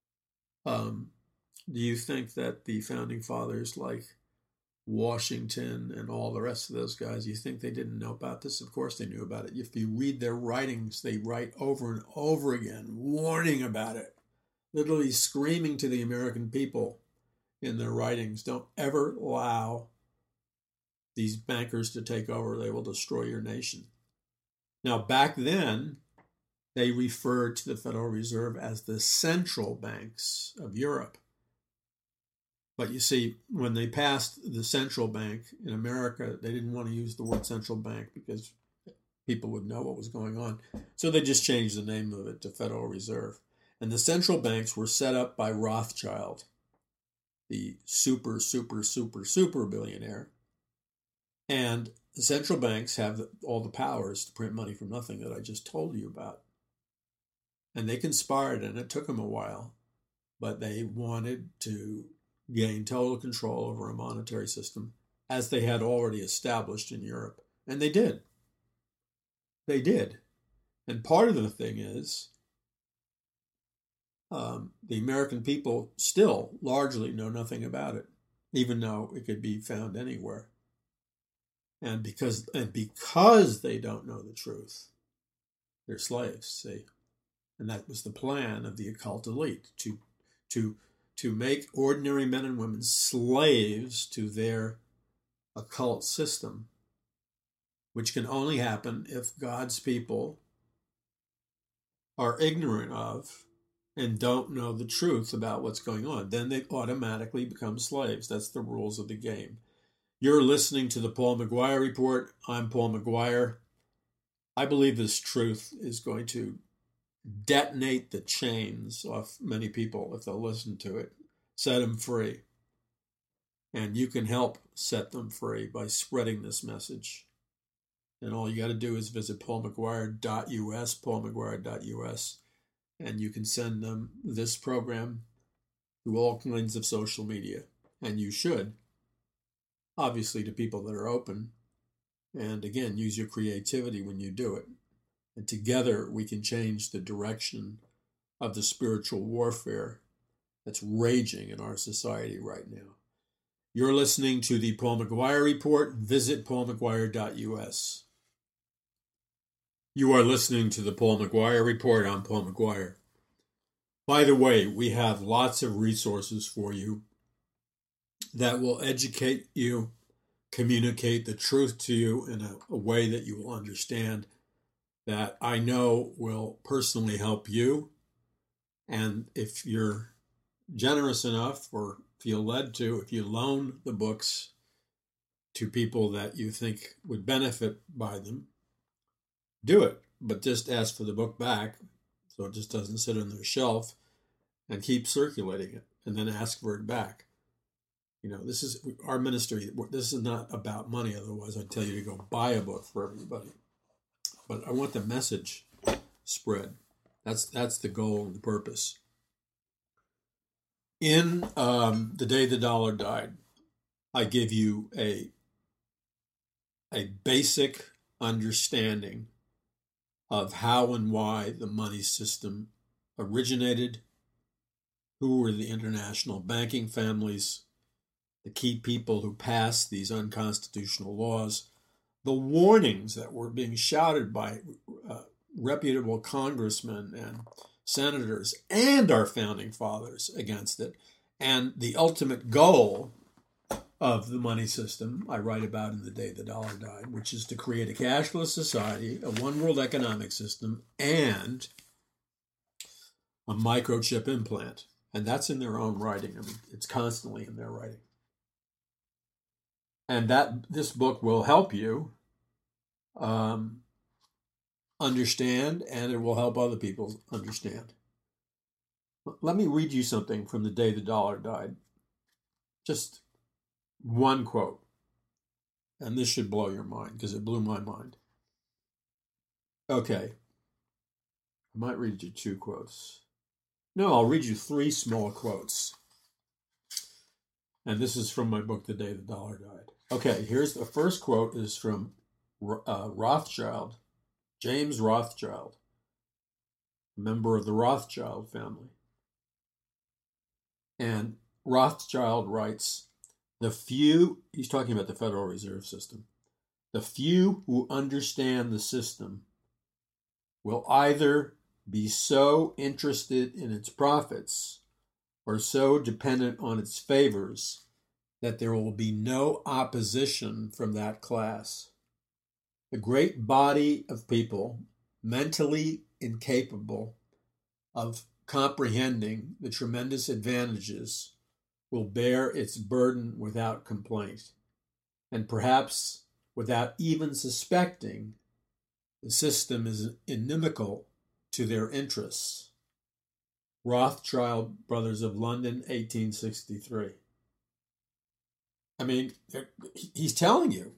Do you think that the founding fathers like Washington and all the rest of those guys, you think they didn't know about this? Of course they knew about it. If you read their writings, they write over and over again, warning about it, literally screaming to the American people in their writings, don't ever allow these bankers to take over. They will destroy your nation. Now, back then, they referred to the Federal Reserve as the central banks of Europe. But you see, when they passed the central bank in America, they didn't want to use the word central bank because people would know what was going on. So they just changed the name of it to Federal Reserve. And the central banks were set up by Rothschild, the super billionaire. And the central banks have all the powers to print money from nothing that I just told you about. And they conspired, and it took them a while, but they wanted to gain total control over a monetary system as they had already established in Europe. And they did. They did. And part of the thing is the American people still largely know nothing about it, even though it could be found anywhere. And because they don't know the truth, they're slaves, see? And that was the plan of the occult elite, to make ordinary men and women slaves to their occult system, which can only happen if God's people are ignorant of and don't know the truth about what's going on. Then they automatically become slaves. That's the rules of the game. You're listening to the Paul McGuire Report. I'm Paul McGuire. I believe this truth is going to detonate the chains off many people if they'll listen to it, set them free. And you can help set them free by spreading this message. And all you got to do is visit paulmcguire.us, paulmcguire.us, and you can send them this program through all kinds of social media. And you should, obviously, to people that are open. And again, use your creativity when you do it. And together we can change the direction of the spiritual warfare that's raging in our society right now. You're listening to the Paul McGuire Report. Visit paulmcguire.us. You are listening to the Paul McGuire Report. I'm Paul McGuire. By the way, we have lots of resources for you that will educate you, communicate the truth to you in a way that you will understand, that I know will personally help you. And if you're generous enough or feel led to, if you loan the books to people that you think would benefit by them, do it. But just ask for the book back so it just doesn't sit on their shelf, and keep circulating it, and then ask for it back. You know, this is our ministry. This is not about money. Otherwise, I'd tell you to go buy a book for everybody. But I want the message spread. That's the goal and the purpose. In The Day the Dollar Died, I give you a basic understanding of how and why the money system originated, who were the international banking families, the key people who passed these unconstitutional laws, the warnings that were being shouted by reputable congressmen and senators and our founding fathers against it, and the ultimate goal of the money system I write about in The Day the Dollar Died, which is to create a cashless society, a one world economic system, and a microchip implant. And that's in their own writing. I mean, it's constantly in their writing. And that this book will help you understand, and it will help other people understand. Let me read you something from The Day the Dollar Died. Just one quote. And this should blow your mind, because it blew my mind. Okay. I might read you 2 quotes. No, I'll read you 3 small quotes. And this is from my book, The Day the Dollar Died. Okay, here's the first quote is from Rothschild, James Rothschild, a member of the Rothschild family. And Rothschild writes, the few, he's talking about the Federal Reserve System, the few who understand the system will either be so interested in its profits or so dependent on its favors that there will be no opposition from that class. The great body of people, mentally incapable of comprehending the tremendous advantages, will bear its burden without complaint, and perhaps without even suspecting the system is inimical to their interests. Rothschild Brothers of London, 1863. I mean, he's telling you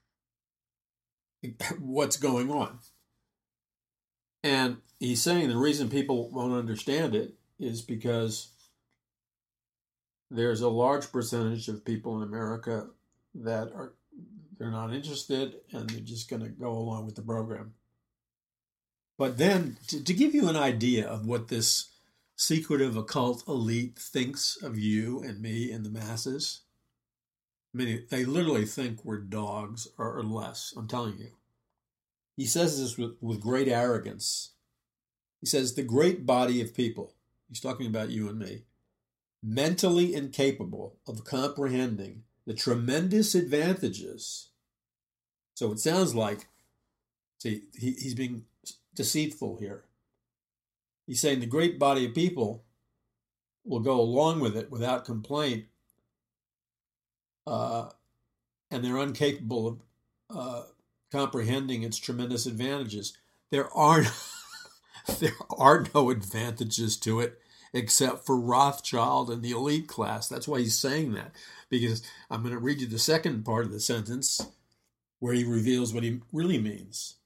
what's going on. And he's saying the reason people won't understand it is because there's a large percentage of people in America that they're not interested, and they're just going to go along with the program. But then, to give you an idea of what this secretive occult elite thinks of you and me and the masses, I mean, they literally think we're dogs or less, I'm telling you. He says this with great arrogance. He says, the great body of people, he's talking about you and me, mentally incapable of comprehending the tremendous advantages. So it sounds like, see, he's being deceitful here. He's saying the great body of people will go along with it without complaint, and they're incapable of comprehending its tremendous advantages. There are no advantages to it except for Rothschild and the elite class. That's why he's saying that, because I'm going to read you the second part of the sentence where he reveals what he really means.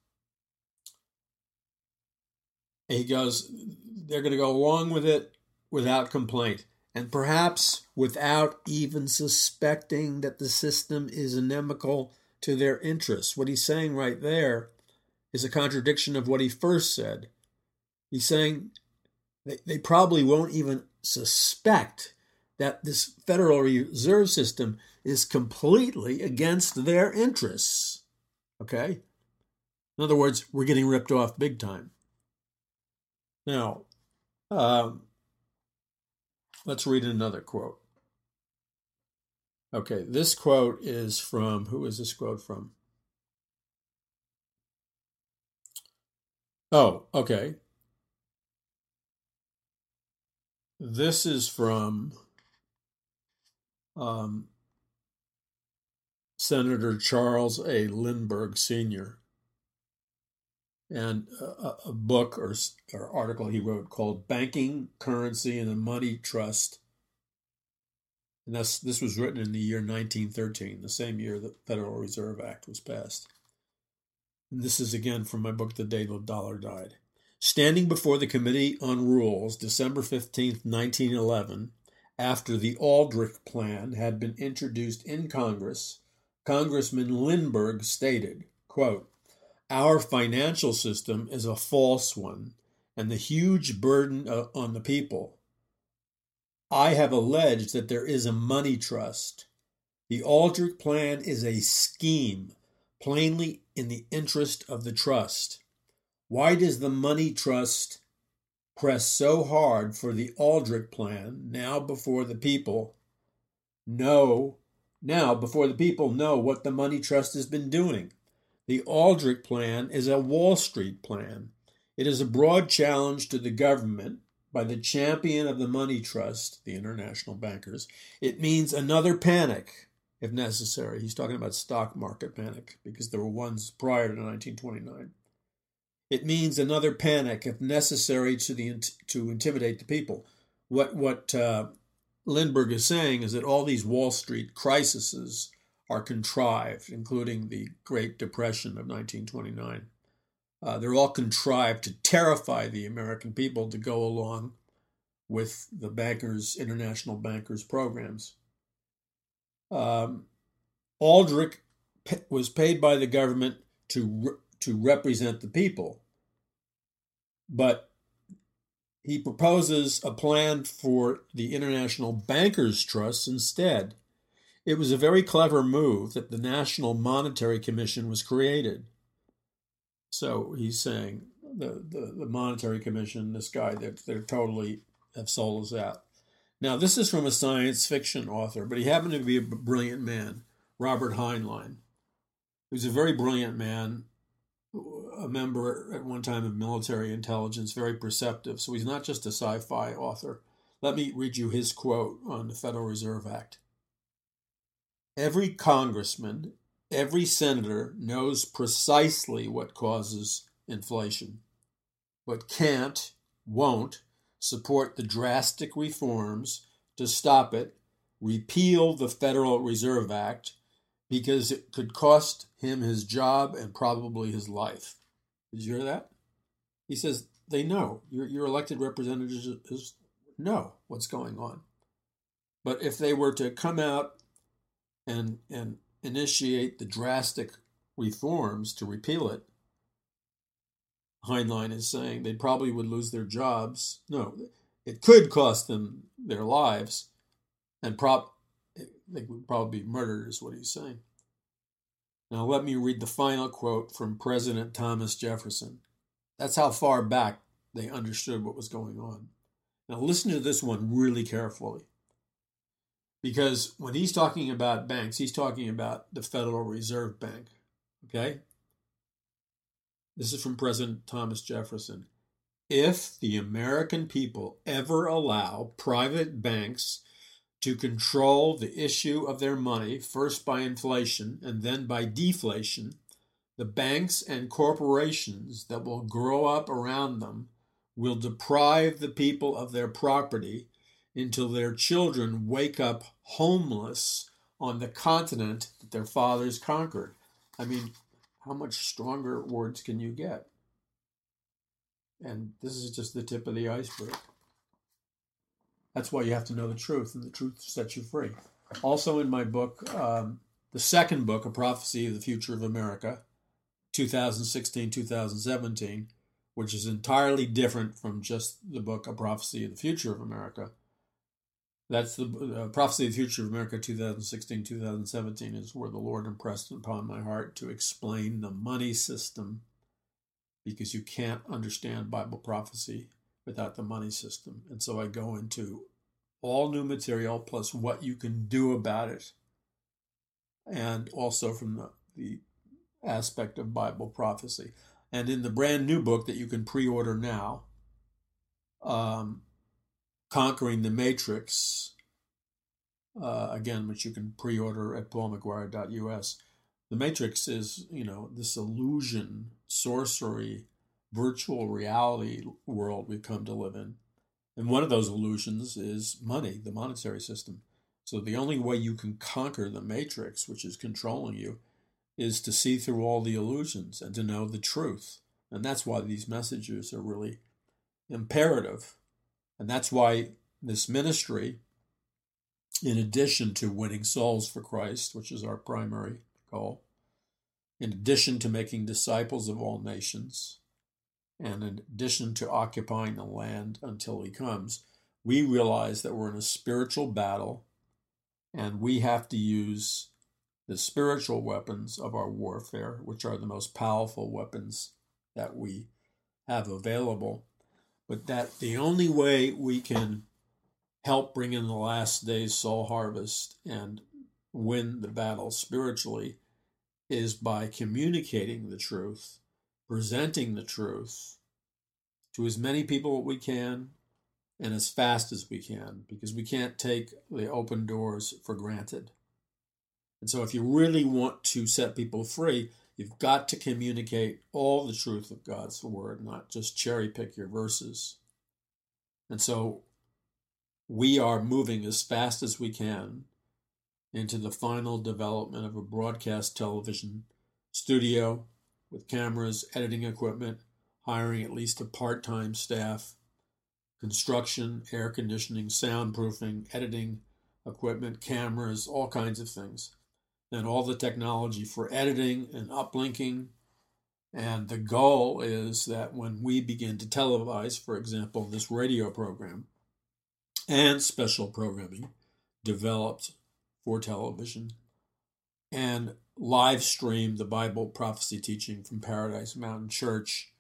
He goes, they're going to go along with it without complaint, and perhaps without even suspecting that the system is inimical to their interests. What he's saying right there is a contradiction of what he first said. He's saying they probably won't even suspect that this Federal Reserve System is completely against their interests. Okay? In other words, we're getting ripped off big time. Now, let's read another quote. Okay, this quote is from, who is this quote from? Oh, okay. This is from Senator Charles A. Lindbergh Sr. and a book or article he wrote called Banking, Currency, and the Money Trust. And this was written in the year 1913, the same year the Federal Reserve Act was passed. And this is again from my book, The Day the Dollar Died. Standing before the Committee on Rules, December 15, 1911, after the Aldrich Plan had been introduced in Congress, Congressman Lindbergh stated, quote, "Our financial system is a false one, and the huge burden on the people. I have alleged that there is a money trust. The Aldrich Plan is a scheme, plainly in the interest of the trust. Why does the money trust press so hard for the Aldrich Plan now before the people know what the money trust has been doing? The Aldrich Plan is a Wall Street plan. It is a broad challenge to the government by the champion of the money trust, the international bankers. It means another panic, if necessary." He's talking about stock market panic because there were ones prior to 1929. "It means another panic, if necessary, to intimidate the people." What Lindbergh is saying is that all these Wall Street crises are contrived, including the Great Depression of 1929. They're all contrived to terrify the American people to go along with the international bankers' programs. Aldrich was paid by the government to represent the people, but he proposes a plan for the International Bankers Trust instead. It was a very clever move that the National Monetary Commission was created. So he's saying the Monetary Commission, this guy, they're totally have sold us out. Now, this is from a science fiction author, but he happened to be a brilliant man, Robert Heinlein. He was a very brilliant man, a member at one time of military intelligence, very perceptive. So he's not just a sci-fi author. Let me read you his quote on the Federal Reserve Act. "Every congressman, every senator knows precisely what causes inflation, but can't, won't support the drastic reforms to stop it, repeal the Federal Reserve Act, because it could cost him his job and probably his life." Did you hear that? He says they know. Your elected representatives know what's going on. But if they were to come out and initiate the drastic reforms to repeal it, Heinlein is saying they probably would lose their jobs. No, it could cost them their lives, and they would probably be murdered, is what he's saying. Now let me read the final quote from President Thomas Jefferson. That's how far back they understood what was going on. Now listen to this one really carefully. Because when he's talking about banks, he's talking about the Federal Reserve Bank. Okay? This is from President Thomas Jefferson. If the American people ever allow private banks to control the issue of their money, first by inflation and then by deflation, the banks and corporations that will grow up around them will deprive the people of their property until their children wake up homeless on the continent that their fathers conquered. I mean, how much stronger words can you get? And this is just the tip of the iceberg. That's why you have to know the truth, and the truth sets you free. Also in my book, the second book, A Prophecy of the Future of America, 2016-2017, which is entirely different from just the book A Prophecy of the Future of America. That's the Prophecy of the Future of America 2016-2017 is where the Lord impressed upon my heart to explain the money system, because you can't understand Bible prophecy without the money system. And so I go into all new material plus what you can do about it, and also from the aspect of Bible prophecy. And in the brand new book that you can pre-order now, Conquering the Matrix, again, which you can pre-order at paulmcguire.us. The Matrix is, this illusion, sorcery, virtual reality world we've come to live in. And one of those illusions is money, the monetary system. So the only way you can conquer the Matrix, which is controlling you, is to see through all the illusions and to know the truth. And that's why these messages are really imperative. And that's why this ministry, in addition to winning souls for Christ, which is our primary goal, in addition to making disciples of all nations, and in addition to occupying the land until he comes, we realize that we're in a spiritual battle, and we have to use the spiritual weapons of our warfare, which are the most powerful weapons that we have available. But that the only way we can help bring in the last days soul harvest and win the battle spiritually is by communicating the truth, presenting the truth to as many people as we can and as fast as we can, because we can't take the open doors for granted. And so if you really want to set people free, you've got to communicate all the truth of God's word, not just cherry pick your verses. And so we are moving as fast as we can into the final development of a broadcast television studio with cameras, editing equipment, hiring at least a part-time staff, construction, air conditioning, soundproofing, editing equipment, cameras, all kinds of things. And all the technology for editing and uplinking. And the goal is that when we begin to televise, for example, this radio program and special programming developed for television, and live stream the Bible prophecy teaching from Paradise Mountain Church,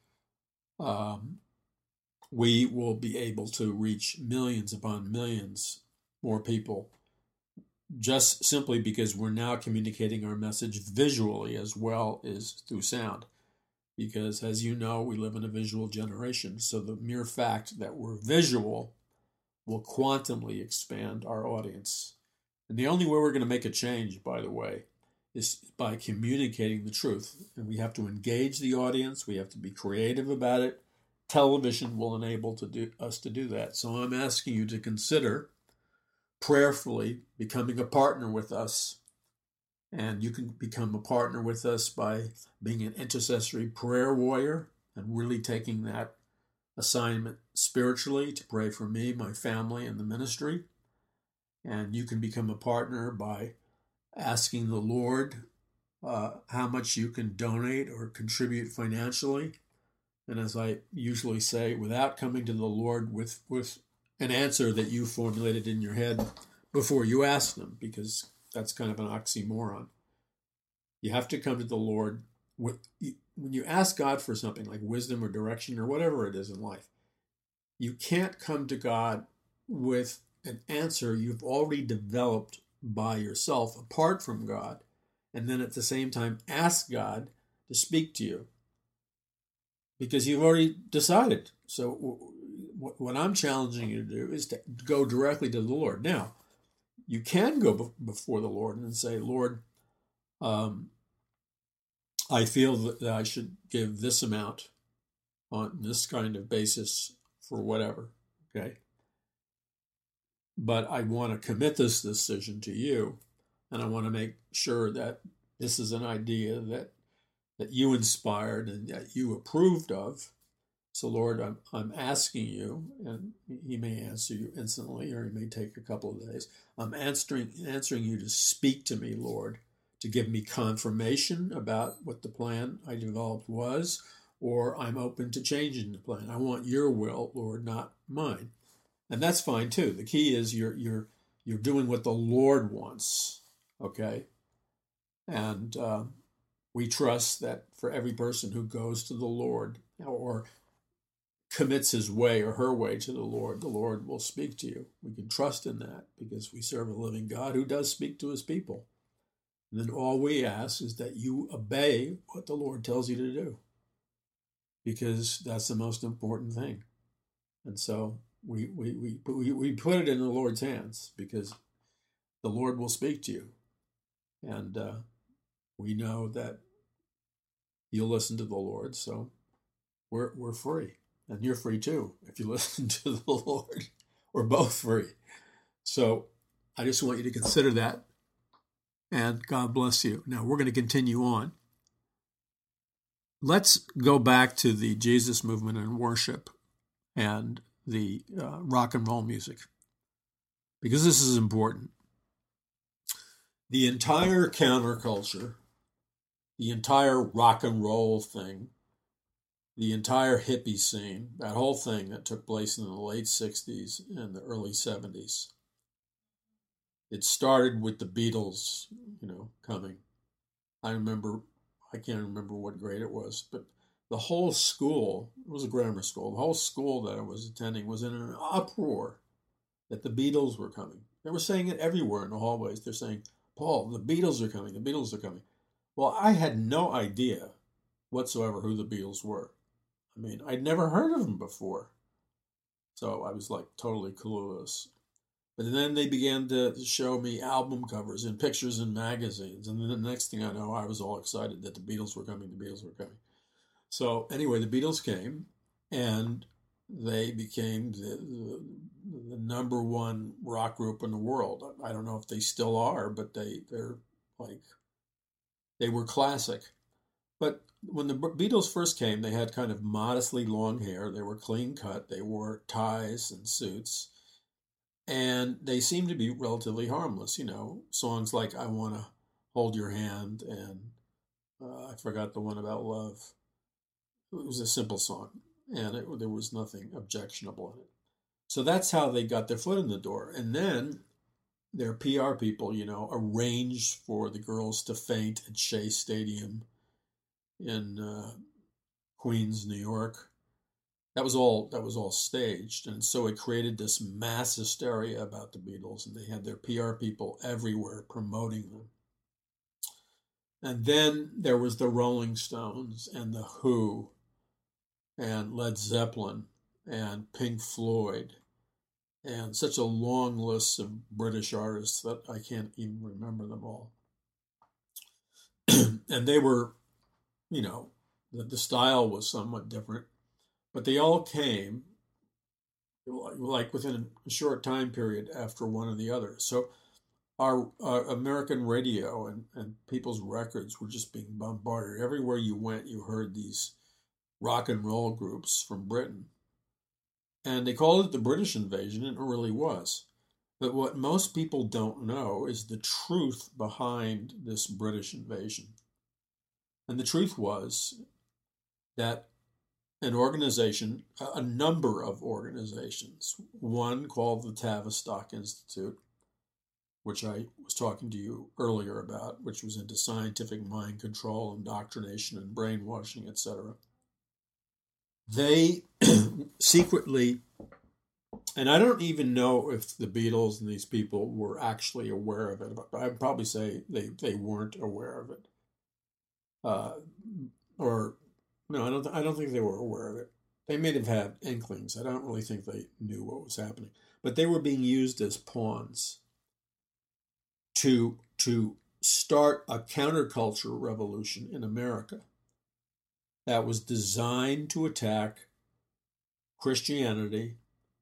we will be able to reach millions upon millions more people, just simply because we're now communicating our message visually as well as through sound. Because, as you know, we live in a visual generation. So the mere fact that we're visual will quantumly expand our audience. And the only way we're going to make a change, by the way, is by communicating the truth. And we have to engage the audience. We have to be creative about it. Television will enable us to do that. So I'm asking you to consider prayerfully becoming a partner with us. And you can become a partner with us by being an intercessory prayer warrior and really taking that assignment spiritually to pray for me, my family, and the ministry. And you can become a partner by asking the Lord how much you can donate or contribute financially. And as I usually say, without coming to the Lord with an answer that you formulated in your head before you ask them, because that's kind of an oxymoron. You have to come to the Lord when you ask God for something like wisdom or direction or whatever it is in life. You can't come to God with an answer you've already developed by yourself apart from God, and then at the same time ask God to speak to you, because you've already decided what I'm challenging you to do is to go directly to the Lord. Now, you can go before the Lord and say, Lord, I feel that I should give this amount on this kind of basis for whatever, okay? But I want to commit this decision to you, and I want to make sure that this is an idea that you inspired and that you approved of. So, Lord, I'm asking you, and he may answer you instantly, or he may take a couple of days. I'm answering you to speak to me, Lord, to give me confirmation about what the plan I developed was, or I'm open to changing the plan. I want your will, Lord, not mine. And that's fine too. The key is you're doing what the Lord wants, okay? And we trust that for every person who goes to the Lord or commits his way or her way to the Lord will speak to you. We can trust in that because we serve a living God who does speak to his people. And then all we ask is that you obey what the Lord tells you to do, because that's the most important thing. And so we put it in the Lord's hands because the Lord will speak to you. And we know that you'll listen to the Lord, so we're free. And you're free too if you listen to the Lord. We're both free. So I just want you to consider that. And God bless you. Now we're going to continue on. Let's go back to the Jesus movement and worship and the rock and roll music, because this is important. The entire counterculture, the entire rock and roll thing, the entire hippie scene, that whole thing that took place in the late 60s and the early 70s, it started with the Beatles, coming. I can't remember what grade it was, but the whole school, it was a grammar school, the whole school that I was attending was in an uproar that the Beatles were coming. They were saying it everywhere in the hallways. They're saying, Paul, the Beatles are coming, the Beatles are coming. Well, I had no idea whatsoever who the Beatles were. I mean, I'd never heard of them before. So I was like totally clueless. But then they began to show me album covers and pictures in magazines. And then the next thing I know, I was all excited that the Beatles were coming, the Beatles were coming. So anyway, the Beatles came, and they became the number one rock group in the world. I don't know if they still are, but they were classic. But when the Beatles first came, they had kind of modestly long hair. They were clean cut. They wore ties and suits. And they seemed to be relatively harmless. Songs like I Want to Hold Your Hand and I forgot the one about love. It was a simple song, and there was nothing objectionable in it. So that's how they got their foot in the door. And then their PR people, arranged for the girls to faint at Shea Stadium in Queens, New York. That was all staged, and so it created this mass hysteria about the Beatles, and they had their PR people everywhere promoting them. And then there was the Rolling Stones and the Who and Led Zeppelin and Pink Floyd and such a long list of British artists that I can't even remember them all. And they were, the style was somewhat different. But they all came like within a short time period after one or the other. So our American radio and people's records were just being bombarded. Everywhere you went, you heard these rock and roll groups from Britain. And they called it the British invasion, and it really was. But what most people don't know is the truth behind this British invasion. And the truth was that an organization, a number of organizations, one called the Tavistock Institute, which I was talking to you earlier about, which was into scientific mind control, indoctrination, and brainwashing, etc. They secretly, and I don't even know if the Beatles and these people were actually aware of it, but I'd probably say they weren't aware of it. No, I don't think they were aware of it. They may have had inklings. I don't really think they knew what was happening. But they were being used as pawns to start a counterculture revolution in America that was designed to attack Christianity,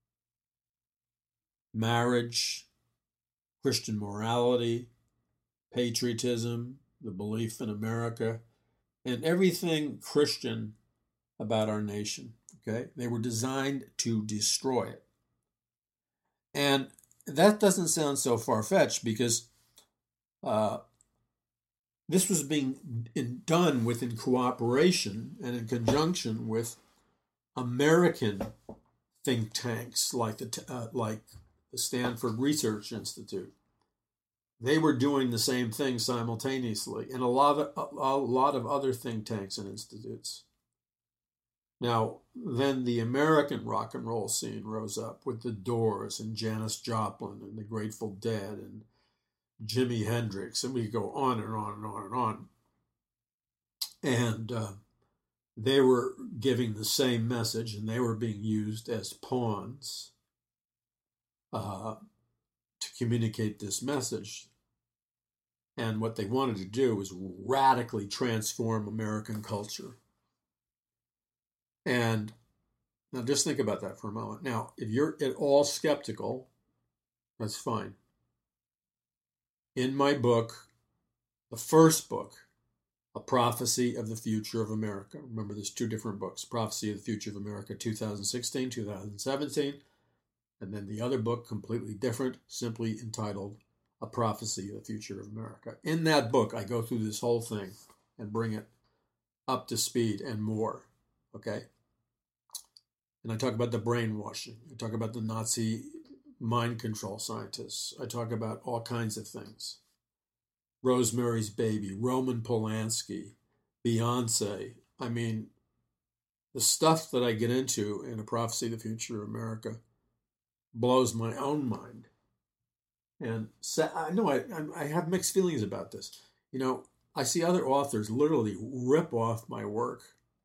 marriage, Christian morality, patriotism, the belief in America, and everything Christian about our nation. Okay? They were designed to destroy it. And that doesn't sound so far-fetched because this was being done within cooperation and in conjunction with American think tanks like the Stanford Research Institute. They were doing the same thing simultaneously, and a lot of other think tanks and institutes. Now, then the American rock and roll scene rose up with the Doors and Janis Joplin and the Grateful Dead and Jimi Hendrix, and we go on and on and on and on. And they were giving the same message, and they were being used as pawns to communicate this message. And what they wanted to do was radically transform American culture. And now just think about that for a moment. Now, if you're at all skeptical, that's fine. In my book, the first book, A Prophecy of the Future of America. Remember, there's two different books, Prophecy of the Future of America, 2016, 2017. And then the other book, completely different, simply entitled A Prophecy of the Future of America. In that book, I go through this whole thing and bring it up to speed and more, okay? And I talk about the brainwashing. I talk about the Nazi mind control scientists. I talk about all kinds of things. Rosemary's Baby, Roman Polanski, Beyonce. I mean, the stuff that I get into in A Prophecy of the Future of America blows my own mind. And I know I have mixed feelings about this. You know, I see other authors literally rip off my work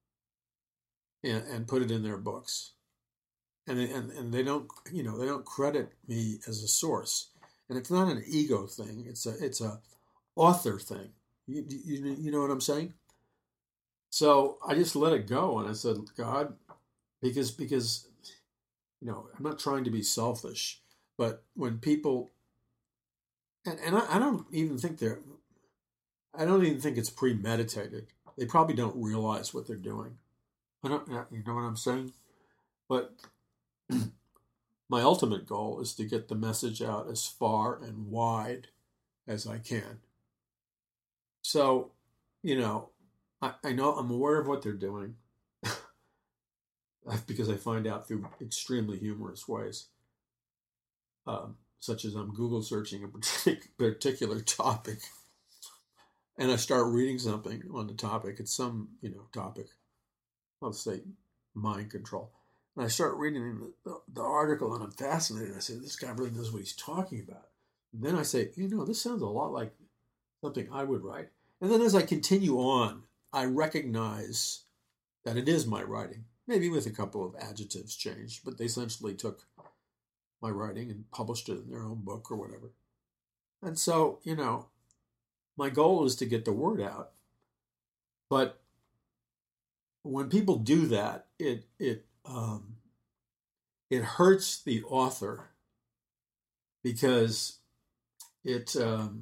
and put it in their books. And they don't, they don't credit me as a source. And it's not an ego thing. It's a author thing. You know what I'm saying? So I just let it go, and I said, God, because I'm not trying to be selfish, but when people, and I don't even think it's premeditated. They probably don't realize what they're doing. You know what I'm saying? But my ultimate goal is to get the message out as far and wide as I can. So, I know I'm aware of what they're doing because I find out through extremely humorous ways, such as I'm Google searching a particular topic, and I start reading something on the topic. It's some, topic, let's say mind control. And I start reading the article, and I'm fascinated. I say, this guy really knows what he's talking about. And then I say, this sounds a lot like something I would write. And then as I continue on, I recognize that it is my writing, maybe with a couple of adjectives changed, but they essentially took my writing and published it in their own book or whatever. And so, my goal is to get the word out. But when people do that, it hurts the author because it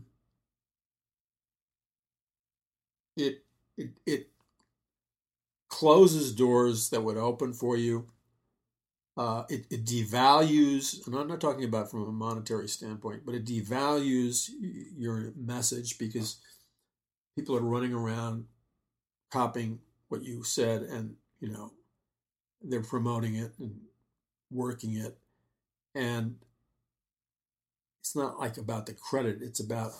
closes doors that would open for you. It devalues, and I'm not talking about from a monetary standpoint, but it devalues your message because people are running around copying what you said, and they're promoting it and working it, and it's not like about the credit. It's about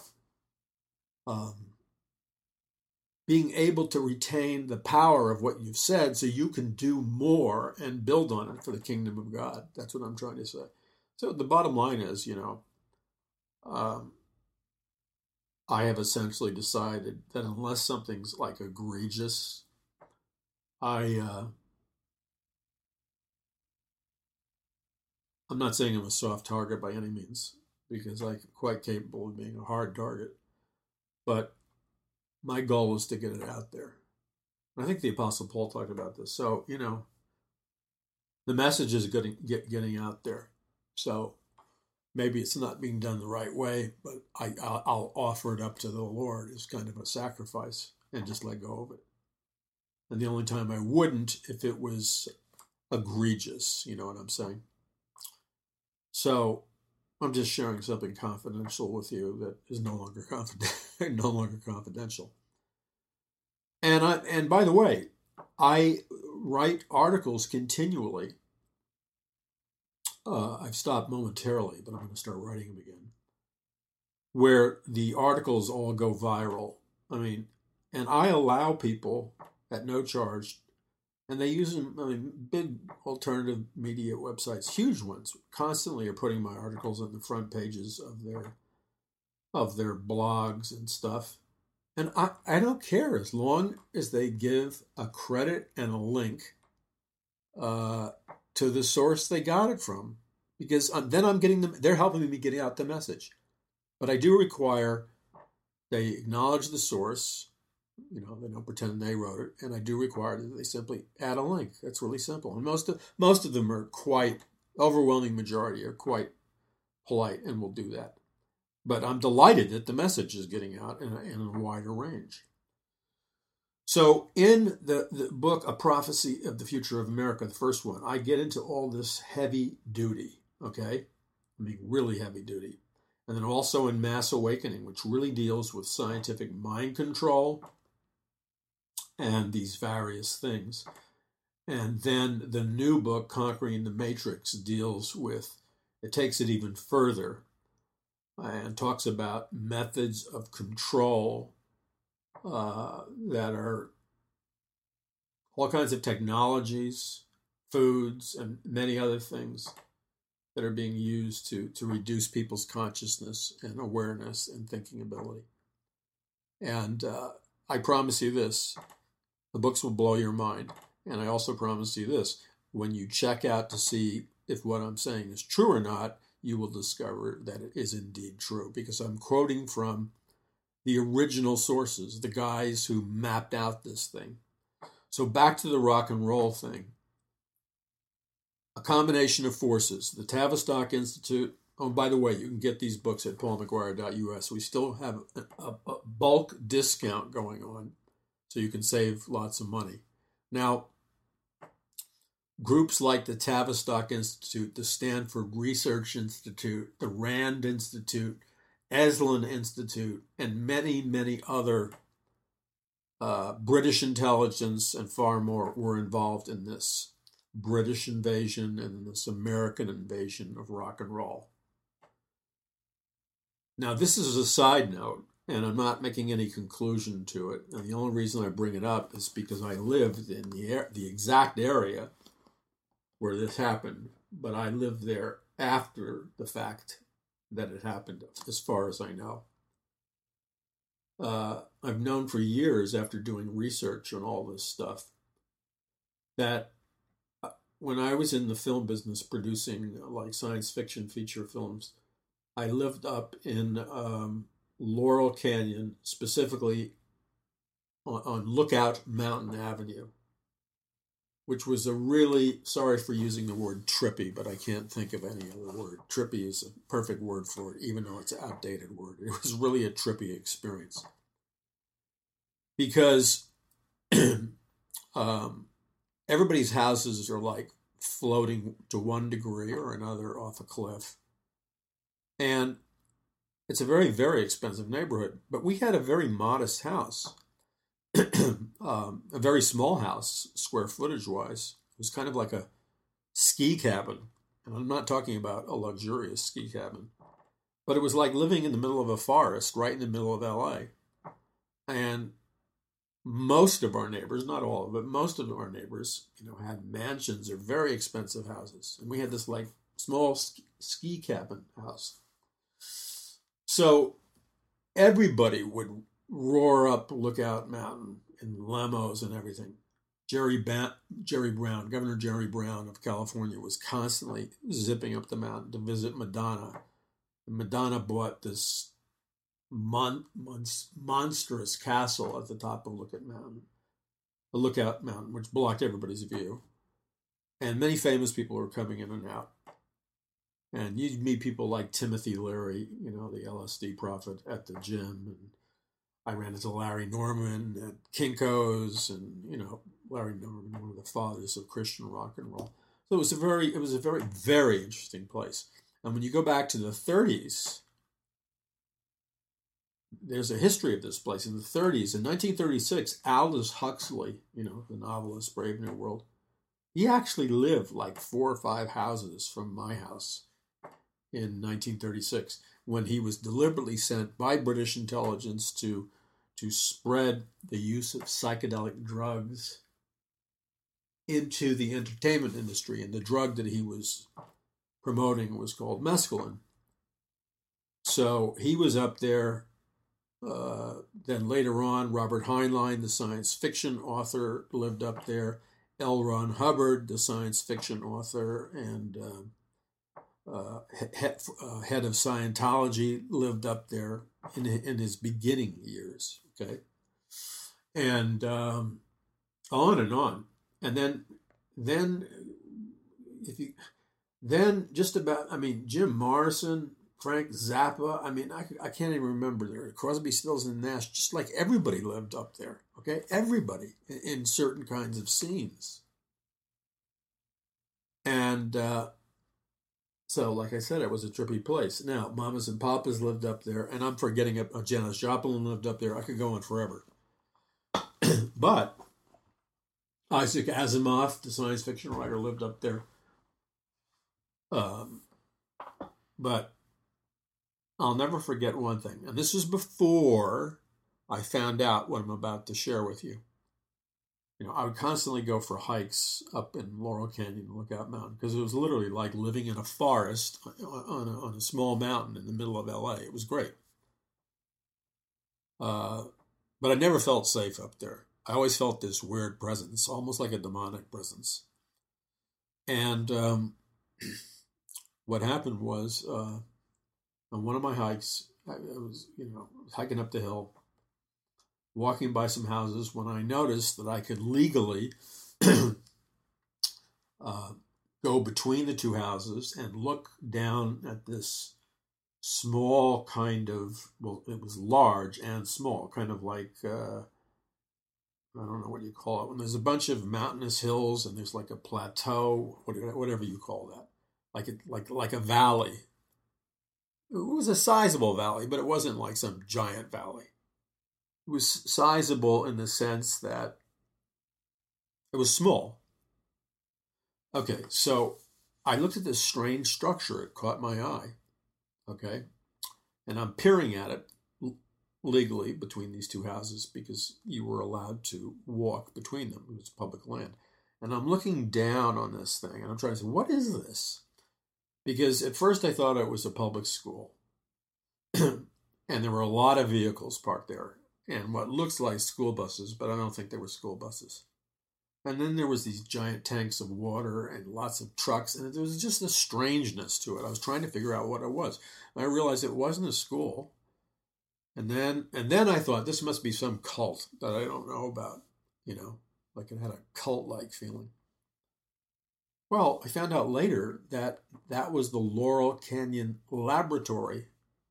being able to retain the power of what you've said so you can do more and build on it for the kingdom of God. That's what I'm trying to say. So the bottom line is, I have essentially decided that unless something's like egregious, I I'm not saying I'm a soft target by any means, because I'm quite capable of being a hard target. But my goal is to get it out there. I think the Apostle Paul talked about this. So, the message is getting out there. So maybe it's not being done the right way, but I'll offer it up to the Lord as kind of a sacrifice and just let go of it. And the only time I wouldn't if it was egregious, you know what I'm saying? So I'm just sharing something confidential with you that is no longer confidential. And by the way, I write articles continually. I've stopped momentarily, but I'm going to start writing them again, where the articles all go viral. And I allow people at no charge, and they use them. Big alternative media websites, huge ones, constantly are putting my articles on the front pages of their blogs and stuff. And I don't care as long as they give a credit and a link to the source they got it from, because then I'm getting them. They're helping me get out the message. But I do require they acknowledge the source. They don't pretend they wrote it, and I do require that they simply add a link. That's really simple. And most of them are quite overwhelming majority are quite polite and will do that. But I'm delighted that the message is getting out in a wider range. So in the book, A Prophecy of the Future of America, the first one, I get into all this heavy duty, okay? Really heavy duty. And then also in Mass Awakening, which really deals with scientific mind control and these various things. And then the new book, Conquering the Matrix, it takes it even further and talks about methods of control that are all kinds of technologies, foods, and many other things that are being used to reduce people's consciousness and awareness and thinking ability. And I promise you this, the books will blow your mind. And I also promise you this, when you check out to see if what I'm saying is true or not, you will discover that it is indeed true, because I'm quoting from the original sources, the guys who mapped out this thing. So back to the rock and roll thing. A combination of forces. The Tavistock Institute. Oh, by the way, you can get these books at paulmcguire.us. We still have a bulk discount going on, so you can save lots of money. Now, groups like the Tavistock Institute, the Stanford Research Institute, the Rand Institute, Esalen Institute, and many, many other British intelligence and far more were involved in this British invasion and this American invasion of rock and roll. Now, this is a side note, and I'm not making any conclusion to it. And the only reason I bring it up is because I lived in the exact area where this happened, but I lived there after the fact that it happened, as far as I know. I've known for years, after doing research on all this stuff, that when I was in the film business producing like science fiction feature films, I lived up in Laurel Canyon, specifically on Lookout Mountain Avenue, which was a really, sorry for using the word trippy, but I can't think of any other word. Trippy is a perfect word for it, even though it's an outdated word. It was really a trippy experience. Because everybody's houses are like floating to one degree or another off a cliff. And it's a very, very expensive neighborhood. But we had a very modest house. A very small house, square footage wise. It was kind of like a ski cabin. And I'm not talking about a luxurious ski cabin, but it was like living in the middle of a forest right in the middle of LA. And most of our neighbors, not all, but most of our neighbors, had mansions or very expensive houses. And we had this like small ski cabin house. So everybody would roar up Lookout Mountain in limos and everything. Jerry Brown, Governor Jerry Brown of California, was constantly zipping up the mountain to visit Madonna. And Madonna bought this monstrous castle at the top of Lookout Mountain, which blocked everybody's view. And many famous people were coming in and out. And you'd meet people like Timothy Leary, the LSD prophet, at the gym. And I ran into Larry Norman at Kinko's, and Larry Norman, one of the fathers of Christian rock and roll. So it was a very, very interesting place. And when you go back to the 30s, there's a history of this place. In the 30s, in 1936, Aldous Huxley, the novelist, Brave New World, he actually lived like 4 or 5 houses from my house in 1936, when he was deliberately sent by British intelligence to spread the use of psychedelic drugs into the entertainment industry. And the drug that he was promoting was called mescaline. So he was up there. Then later on, Robert Heinlein, the science fiction author, lived up there. L. Ron Hubbard, the science fiction author and head of Scientology, lived up there in his beginning years. Okay, and on and on, and then just about, Jim Morrison, Frank Zappa. I can't even remember there. Crosby, Stills, and Nash. Just like everybody lived up there. Okay, everybody in certain kinds of scenes. And so, like I said, it was a trippy place. Now, Mamas and Papas lived up there, and I'm forgetting Janis Joplin lived up there. I could go on forever. But Isaac Asimov, the science fiction writer, lived up there. But I'll never forget one thing, and this was before I found out what I'm about to share with you. I would constantly go for hikes up in Laurel Canyon and Lookout Mountain, because it was literally like living in a forest on a small mountain in the middle of LA. It was great. But I never felt safe up there. I always felt this weird presence, almost like a demonic presence. And what happened was, on one of my hikes, I was hiking up the hill, walking by some houses, when I noticed that I could legally go between the two houses and look down at this small kind of, it was large and small, kind of like, I don't know what you call it, when there's a bunch of mountainous hills and there's like a plateau, whatever you call that, like a valley. It was a sizable valley, but it wasn't like some giant valley. It was sizable in the sense that it was small. Okay, so I looked at this strange structure. It caught my eye. Okay, and I'm peering at it legally between these two houses, because you were allowed to walk between them. It was public land. And I'm looking down on this thing, and I'm trying to say, what is this? Because at first I thought it was a public school. And there were a lot of vehicles parked there, and what looks like school buses, but I don't think they were school buses. And then there was these giant tanks of water and lots of trucks, and there was just a strangeness to it. I was trying to figure out what it was. And I realized it wasn't a school. And then I thought, this must be some cult that I don't know about, like it had a cult-like feeling. Well, I found out later that that was the Laurel Canyon Laboratory,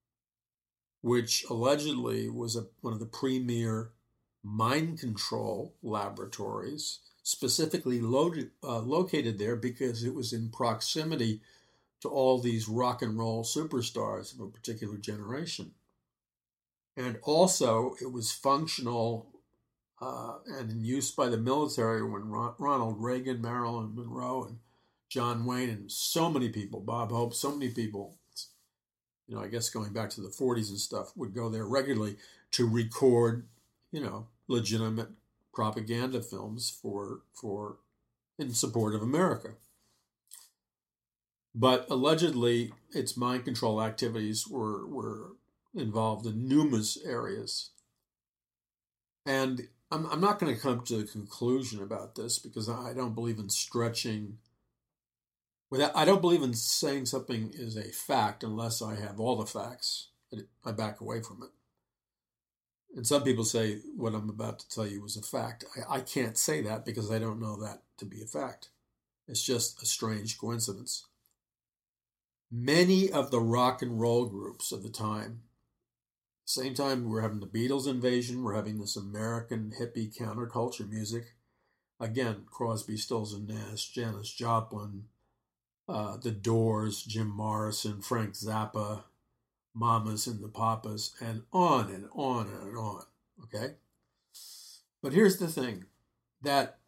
which allegedly was one of the premier mind control laboratories, specifically located there because it was in proximity to all these rock and roll superstars of a particular generation. And also, it was functional and in use by the military when Ronald Reagan, Marilyn Monroe, and John Wayne, and so many people, Bob Hope, so many people, I guess going back to the 40s and stuff, would go there regularly to record, legitimate propaganda films for in support of America. But allegedly, its mind control activities were involved in numerous areas. And I'm not going to come to a conclusion about this because I don't believe in stretching. I don't believe in saying something is a fact unless I have all the facts. I back away from it. And some people say what I'm about to tell you is a fact. I can't say that because I don't know that to be a fact. It's just a strange coincidence. Many of the rock and roll groups of the time, same time we're having the Beatles invasion, we're having this American hippie counterculture music. Again, Crosby, Stills and Nash, Janis Joplin, The Doors, Jim Morrison, Frank Zappa, Mamas and the Papas, and on and on and on. Okay? But here's the thing, that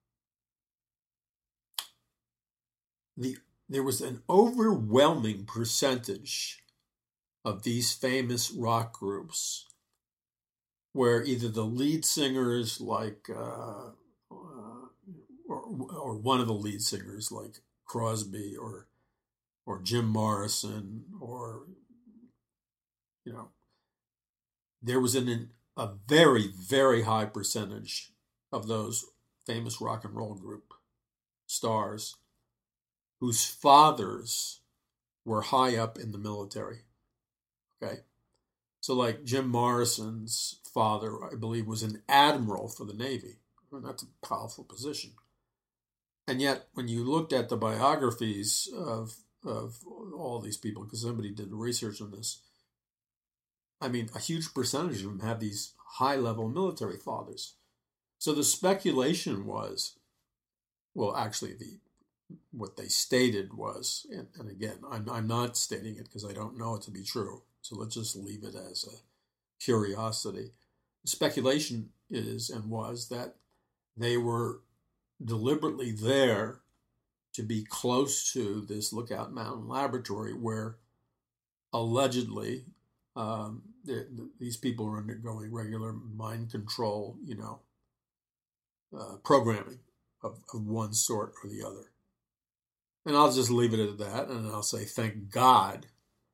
there was an overwhelming percentage of these famous rock groups where either the lead singers, like, or one of the lead singers, like Crosby or Jim Morrison, or, there was a very, very high percentage of those famous rock and roll group stars whose fathers were high up in the military. Okay? So like Jim Morrison's father, I believe, was an admiral for the Navy. I mean, that's a powerful position. And yet, when you looked at the biographies of all these people, because somebody did the research on this, I mean, a huge percentage of them have these high-level military fathers. So the speculation was, well, actually, what they stated was, and again, I'm not stating it because I don't know it to be true, so let's just leave it as a curiosity. The speculation is and was that they were deliberately there to be close to this Lookout Mountain laboratory where allegedly these people are undergoing regular mind control, programming of one sort or the other. And I'll just leave it at that, and I'll say thank God.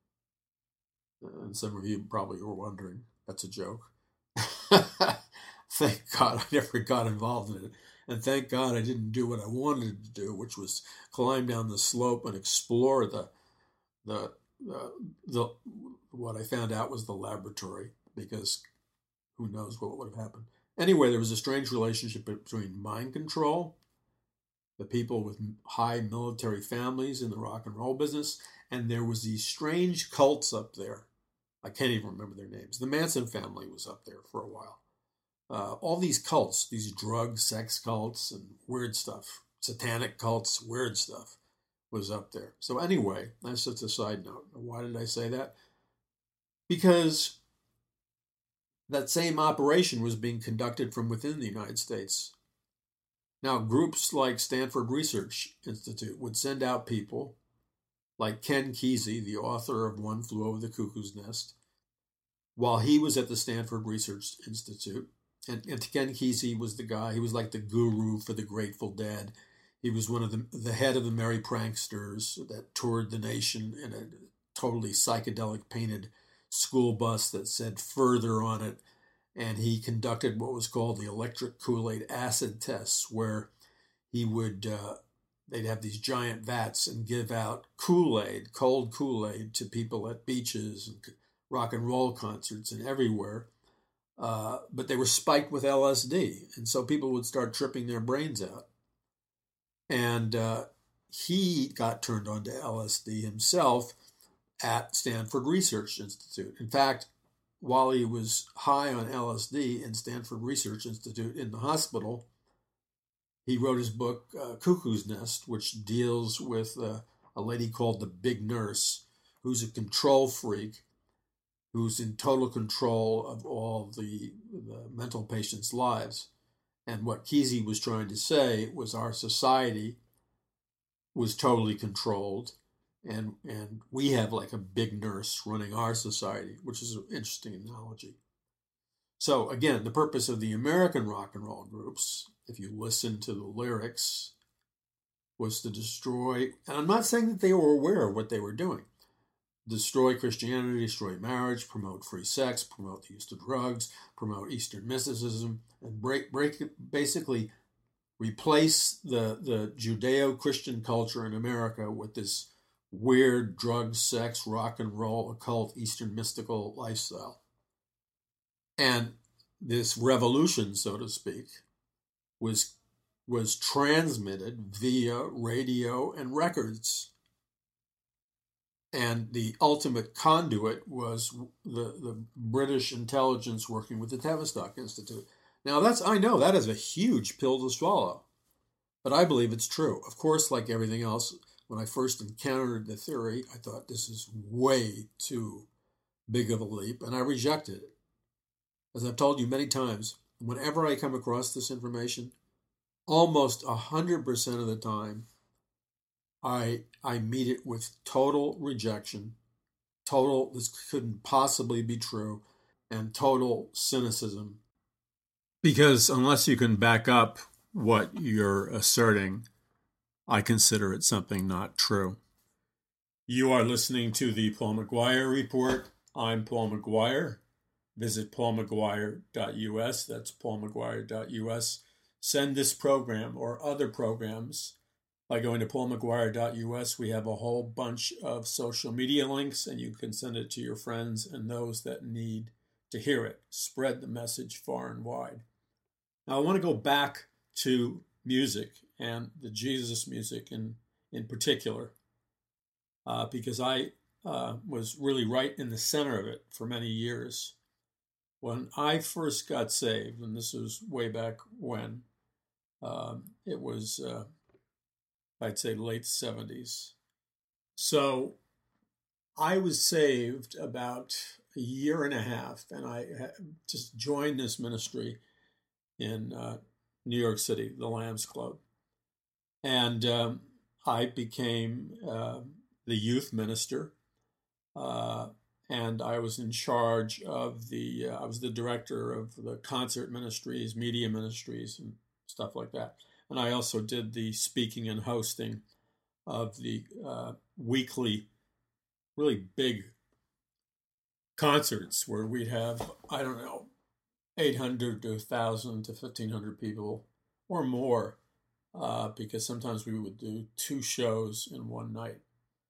And some of you probably were wondering, that's a joke. Thank God I never got involved in it. And thank God I didn't do what I wanted to do, which was climb down the slope and explore the what I found out was the laboratory, because who knows what would have happened. Anyway, there was a strange relationship between mind control, the people with high military families in the rock and roll business, and there was these strange cults up there. I can't even remember their names. The Manson family was up there for a while. All these cults, these drug, sex cults, and weird stuff, satanic cults, weird stuff, was up there. So anyway, that's just a side note. Why did I say that? Because that same operation was being conducted from within the United States. Now, groups like Stanford Research Institute would send out people like Ken Kesey, the author of One Flew Over the Cuckoo's Nest, while he was at the Stanford Research Institute. And Ken Kesey was the guy, he was like the guru for the Grateful Dead. He was one of the head of the Merry Pranksters that toured the nation in a totally psychedelic painted school bus that said Further on it. And he conducted what was called the electric Kool-Aid acid tests, where he would, they'd have these giant vats and give out Kool-Aid, cold Kool-Aid, to people at beaches and rock and roll concerts and everywhere. But they were spiked with LSD. And so people would start tripping their brains out. And he got turned on to LSD himself at Stanford Research Institute. In fact, while he was high on LSD in Stanford Research Institute in the hospital, he wrote his book, Cuckoo's Nest, which deals with a lady called the Big Nurse, who's a control freak, who's in total control of all the mental patients' lives. And what Kesey was trying to say was our society was totally controlled, and we have like a big nurse running our society, which is an interesting analogy. So again, the purpose of the American rock and roll groups, if you listen to the lyrics, was to destroy, and I'm not saying that they were aware of what they were doing, destroy Christianity, destroy marriage, promote free sex, promote the use of drugs, promote Eastern mysticism, and basically replace the Judeo-Christian culture in America with this weird drug, sex, rock and roll, occult, Eastern mystical lifestyle. And this revolution, so to speak, was transmitted via radio and records. And the ultimate conduit was the British intelligence working with the Tavistock Institute. Now, I know that is a huge pill to swallow, but I believe it's true. Of course, like everything else, when I first encountered the theory, I thought this is way too big of a leap, and I rejected it. As I've told you many times, whenever I come across this information, almost 100% of the time, I meet it with total rejection, this couldn't possibly be true, and total cynicism. Because unless you can back up what you're asserting, I consider it something not true. You are listening to the Paul McGuire Report. I'm Paul McGuire. Visit paulmcguire.us. That's paulmcguire.us. Send this program or other programs by going to paulmcguire.us. We have a whole bunch of social media links, and you can send it to your friends and those that need to hear it. Spread the message far and wide. Now, I want to go back to music and the Jesus music in particular, because I was really right in the center of it for many years. When I first got saved, and this was way back when, it was, I'd say, late 70s. So I was saved about a year and a half, and I just joined this ministry in New York City, the Lambs Club. And I became the youth minister, and I was in charge of I was the director of the concert ministries, media ministries, and stuff like that. And I also did the speaking and hosting of the weekly, really big concerts where we'd have, 800 to 1,000 to 1,500 people or more, because sometimes we would do 2 shows in one night.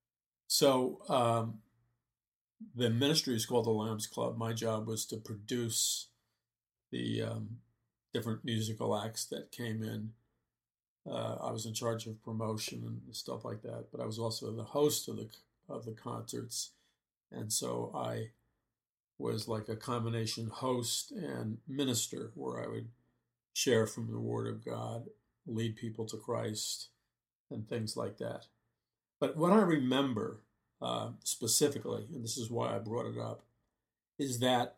So the ministry is called the Lambs Club. My job was to produce the different musical acts that came in. I was in charge of promotion and stuff like that, but I was also the host of the concerts, and so I was like a combination host and minister, where I would share from the Word of God, lead people to Christ, and things like that. But what I remember specifically, and this is why I brought it up, is that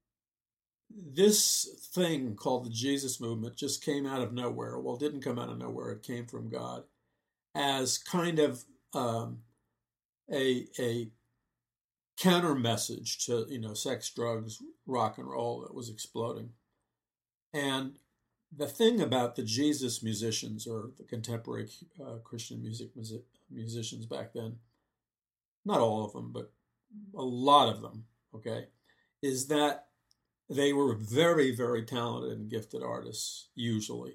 this thing called the Jesus movement just came out of nowhere. Well, it didn't come out of nowhere. It came from God as kind of a counter message to, sex, drugs, rock and roll that was exploding. And the thing about the Jesus musicians, or the contemporary Christian musicians back then, not all of them, but a lot of them, okay, is that they were very, very talented and gifted artists, usually.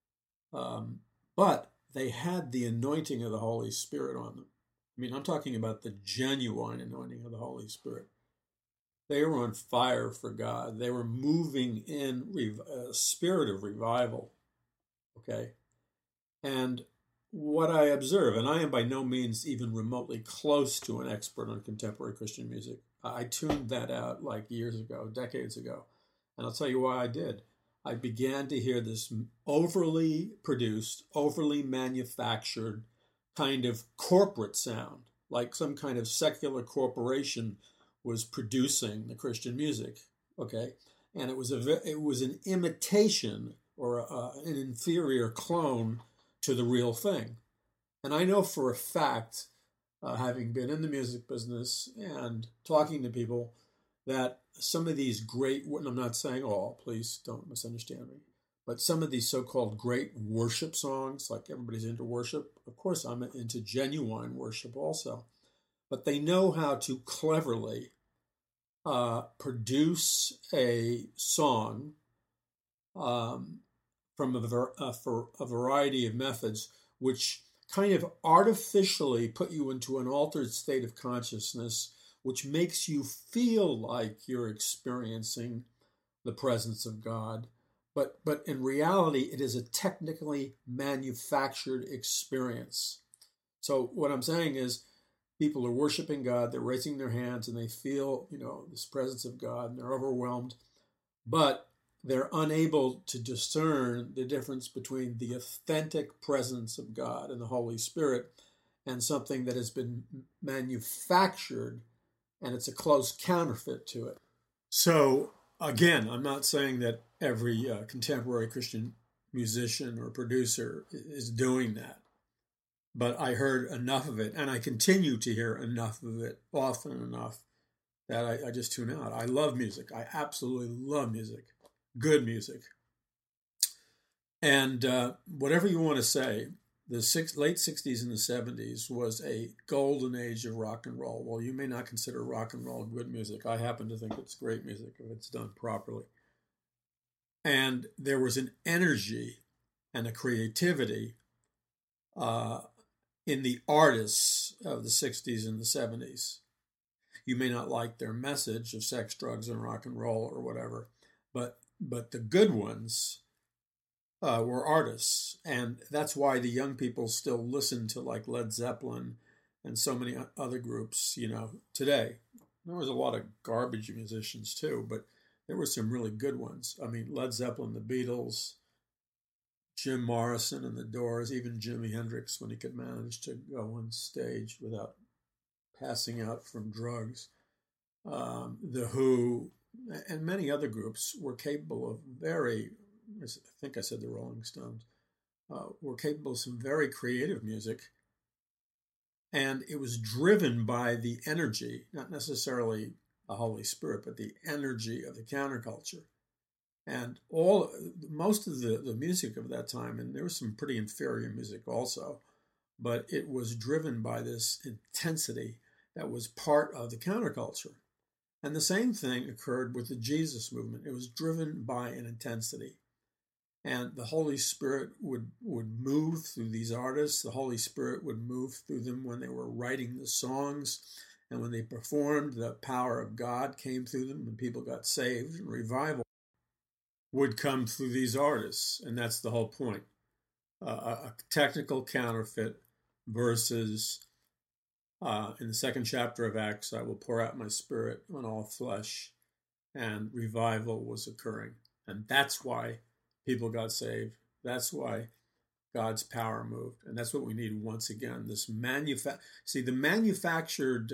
But they had the anointing of the Holy Spirit on them. I mean, I'm talking about the genuine anointing of the Holy Spirit. They were on fire for God. They were moving in a spirit of revival, okay? And what I observe, and I am by no means even remotely close to an expert on contemporary Christian music. I tuned that out like years ago, decades ago. And I'll tell you why I did. I began to hear this overly produced, overly manufactured kind of corporate sound, like some kind of secular corporation was producing the Christian music, okay? And it was an imitation or an inferior clone to the real thing. And I know for a fact, having been in the music business and talking to people, that some of these great, and I'm not saying all, please don't misunderstand me, but some of these so-called great worship songs, like everybody's into worship, of course I'm into genuine worship also. but they know how to cleverly produce a song from a variety of methods, which kind of artificially put you into an altered state of consciousness, which makes you feel like you're experiencing the presence of God. But in reality, it is a technically manufactured experience. So what I'm saying is, people are worshiping God, they're raising their hands, and they feel, this presence of God, and they're overwhelmed, but they're unable to discern the difference between the authentic presence of God and the Holy Spirit and something that has been manufactured, and it's a close counterfeit to it. So, again, I'm not saying that every contemporary Christian musician or producer is doing that, but I heard enough of it, and I continue to hear enough of it, often enough, that I just tune out. I love music. I absolutely love music. Good music. And whatever you want to say, the late 60s and the 70s was a golden age of rock and roll. Well, you may not consider rock and roll good music. I happen to think it's great music if it's done properly. And there was an energy and a creativity in the artists of the 60s and the 70s. You may not like their message of sex, drugs, and rock and roll or whatever, but the good ones were artists, and that's why the young people still listen to like Led Zeppelin and so many other groups, today. There was a lot of garbage musicians too, but there were some really good ones. I mean, Led Zeppelin, the Beatles, Jim Morrison and the Doors, even Jimi Hendrix when he could manage to go on stage without passing out from drugs. The Who, and many other groups were capable of I think I said the Rolling Stones, were capable of some very creative music. And it was driven by the energy, not necessarily the Holy Spirit, but the energy of the counterculture. And most of the music of that time, and there was some pretty inferior music also, but it was driven by this intensity that was part of the counterculture. And the same thing occurred with the Jesus movement. It was driven by an intensity. And the Holy Spirit would move through these artists. The Holy Spirit would move through them when they were writing the songs. And when they performed, the power of God came through them and people got saved. And revival would come through these artists. And that's the whole point. A technical counterfeit versus... in the second chapter of Acts, I will pour out my spirit on all flesh, and revival was occurring. And that's why people got saved. That's why God's power moved. And that's what we need once again. The manufactured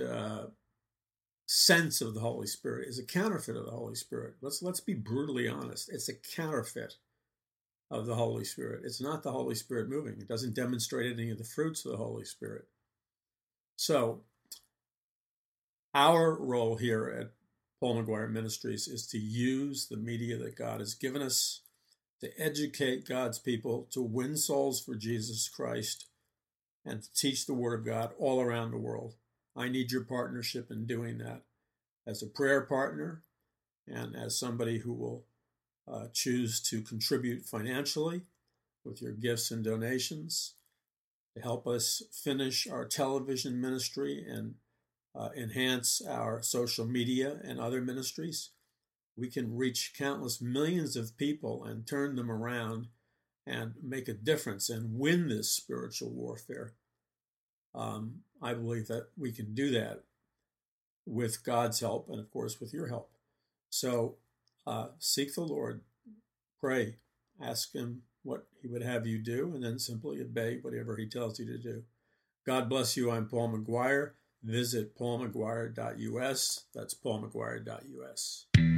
sense of the Holy Spirit is a counterfeit of the Holy Spirit. Let's be brutally honest. It's a counterfeit of the Holy Spirit. It's not the Holy Spirit moving. It doesn't demonstrate any of the fruits of the Holy Spirit. So, our role here at Paul McGuire Ministries is to use the media that God has given us to educate God's people, to win souls for Jesus Christ, and to teach the Word of God all around the world. I need your partnership in doing that as a prayer partner and as somebody who will choose to contribute financially with your gifts and donations to help us finish our television ministry and enhance our social media and other ministries. We can reach countless millions of people and turn them around and make a difference and win this spiritual warfare. I believe that we can do that with God's help and, of course, with your help. So seek the Lord, pray, ask Him what He would have you do, and then simply obey whatever He tells you to do. God bless you. I'm Paul McGuire. Visit paulmcguire.us. That's paulmcguire.us.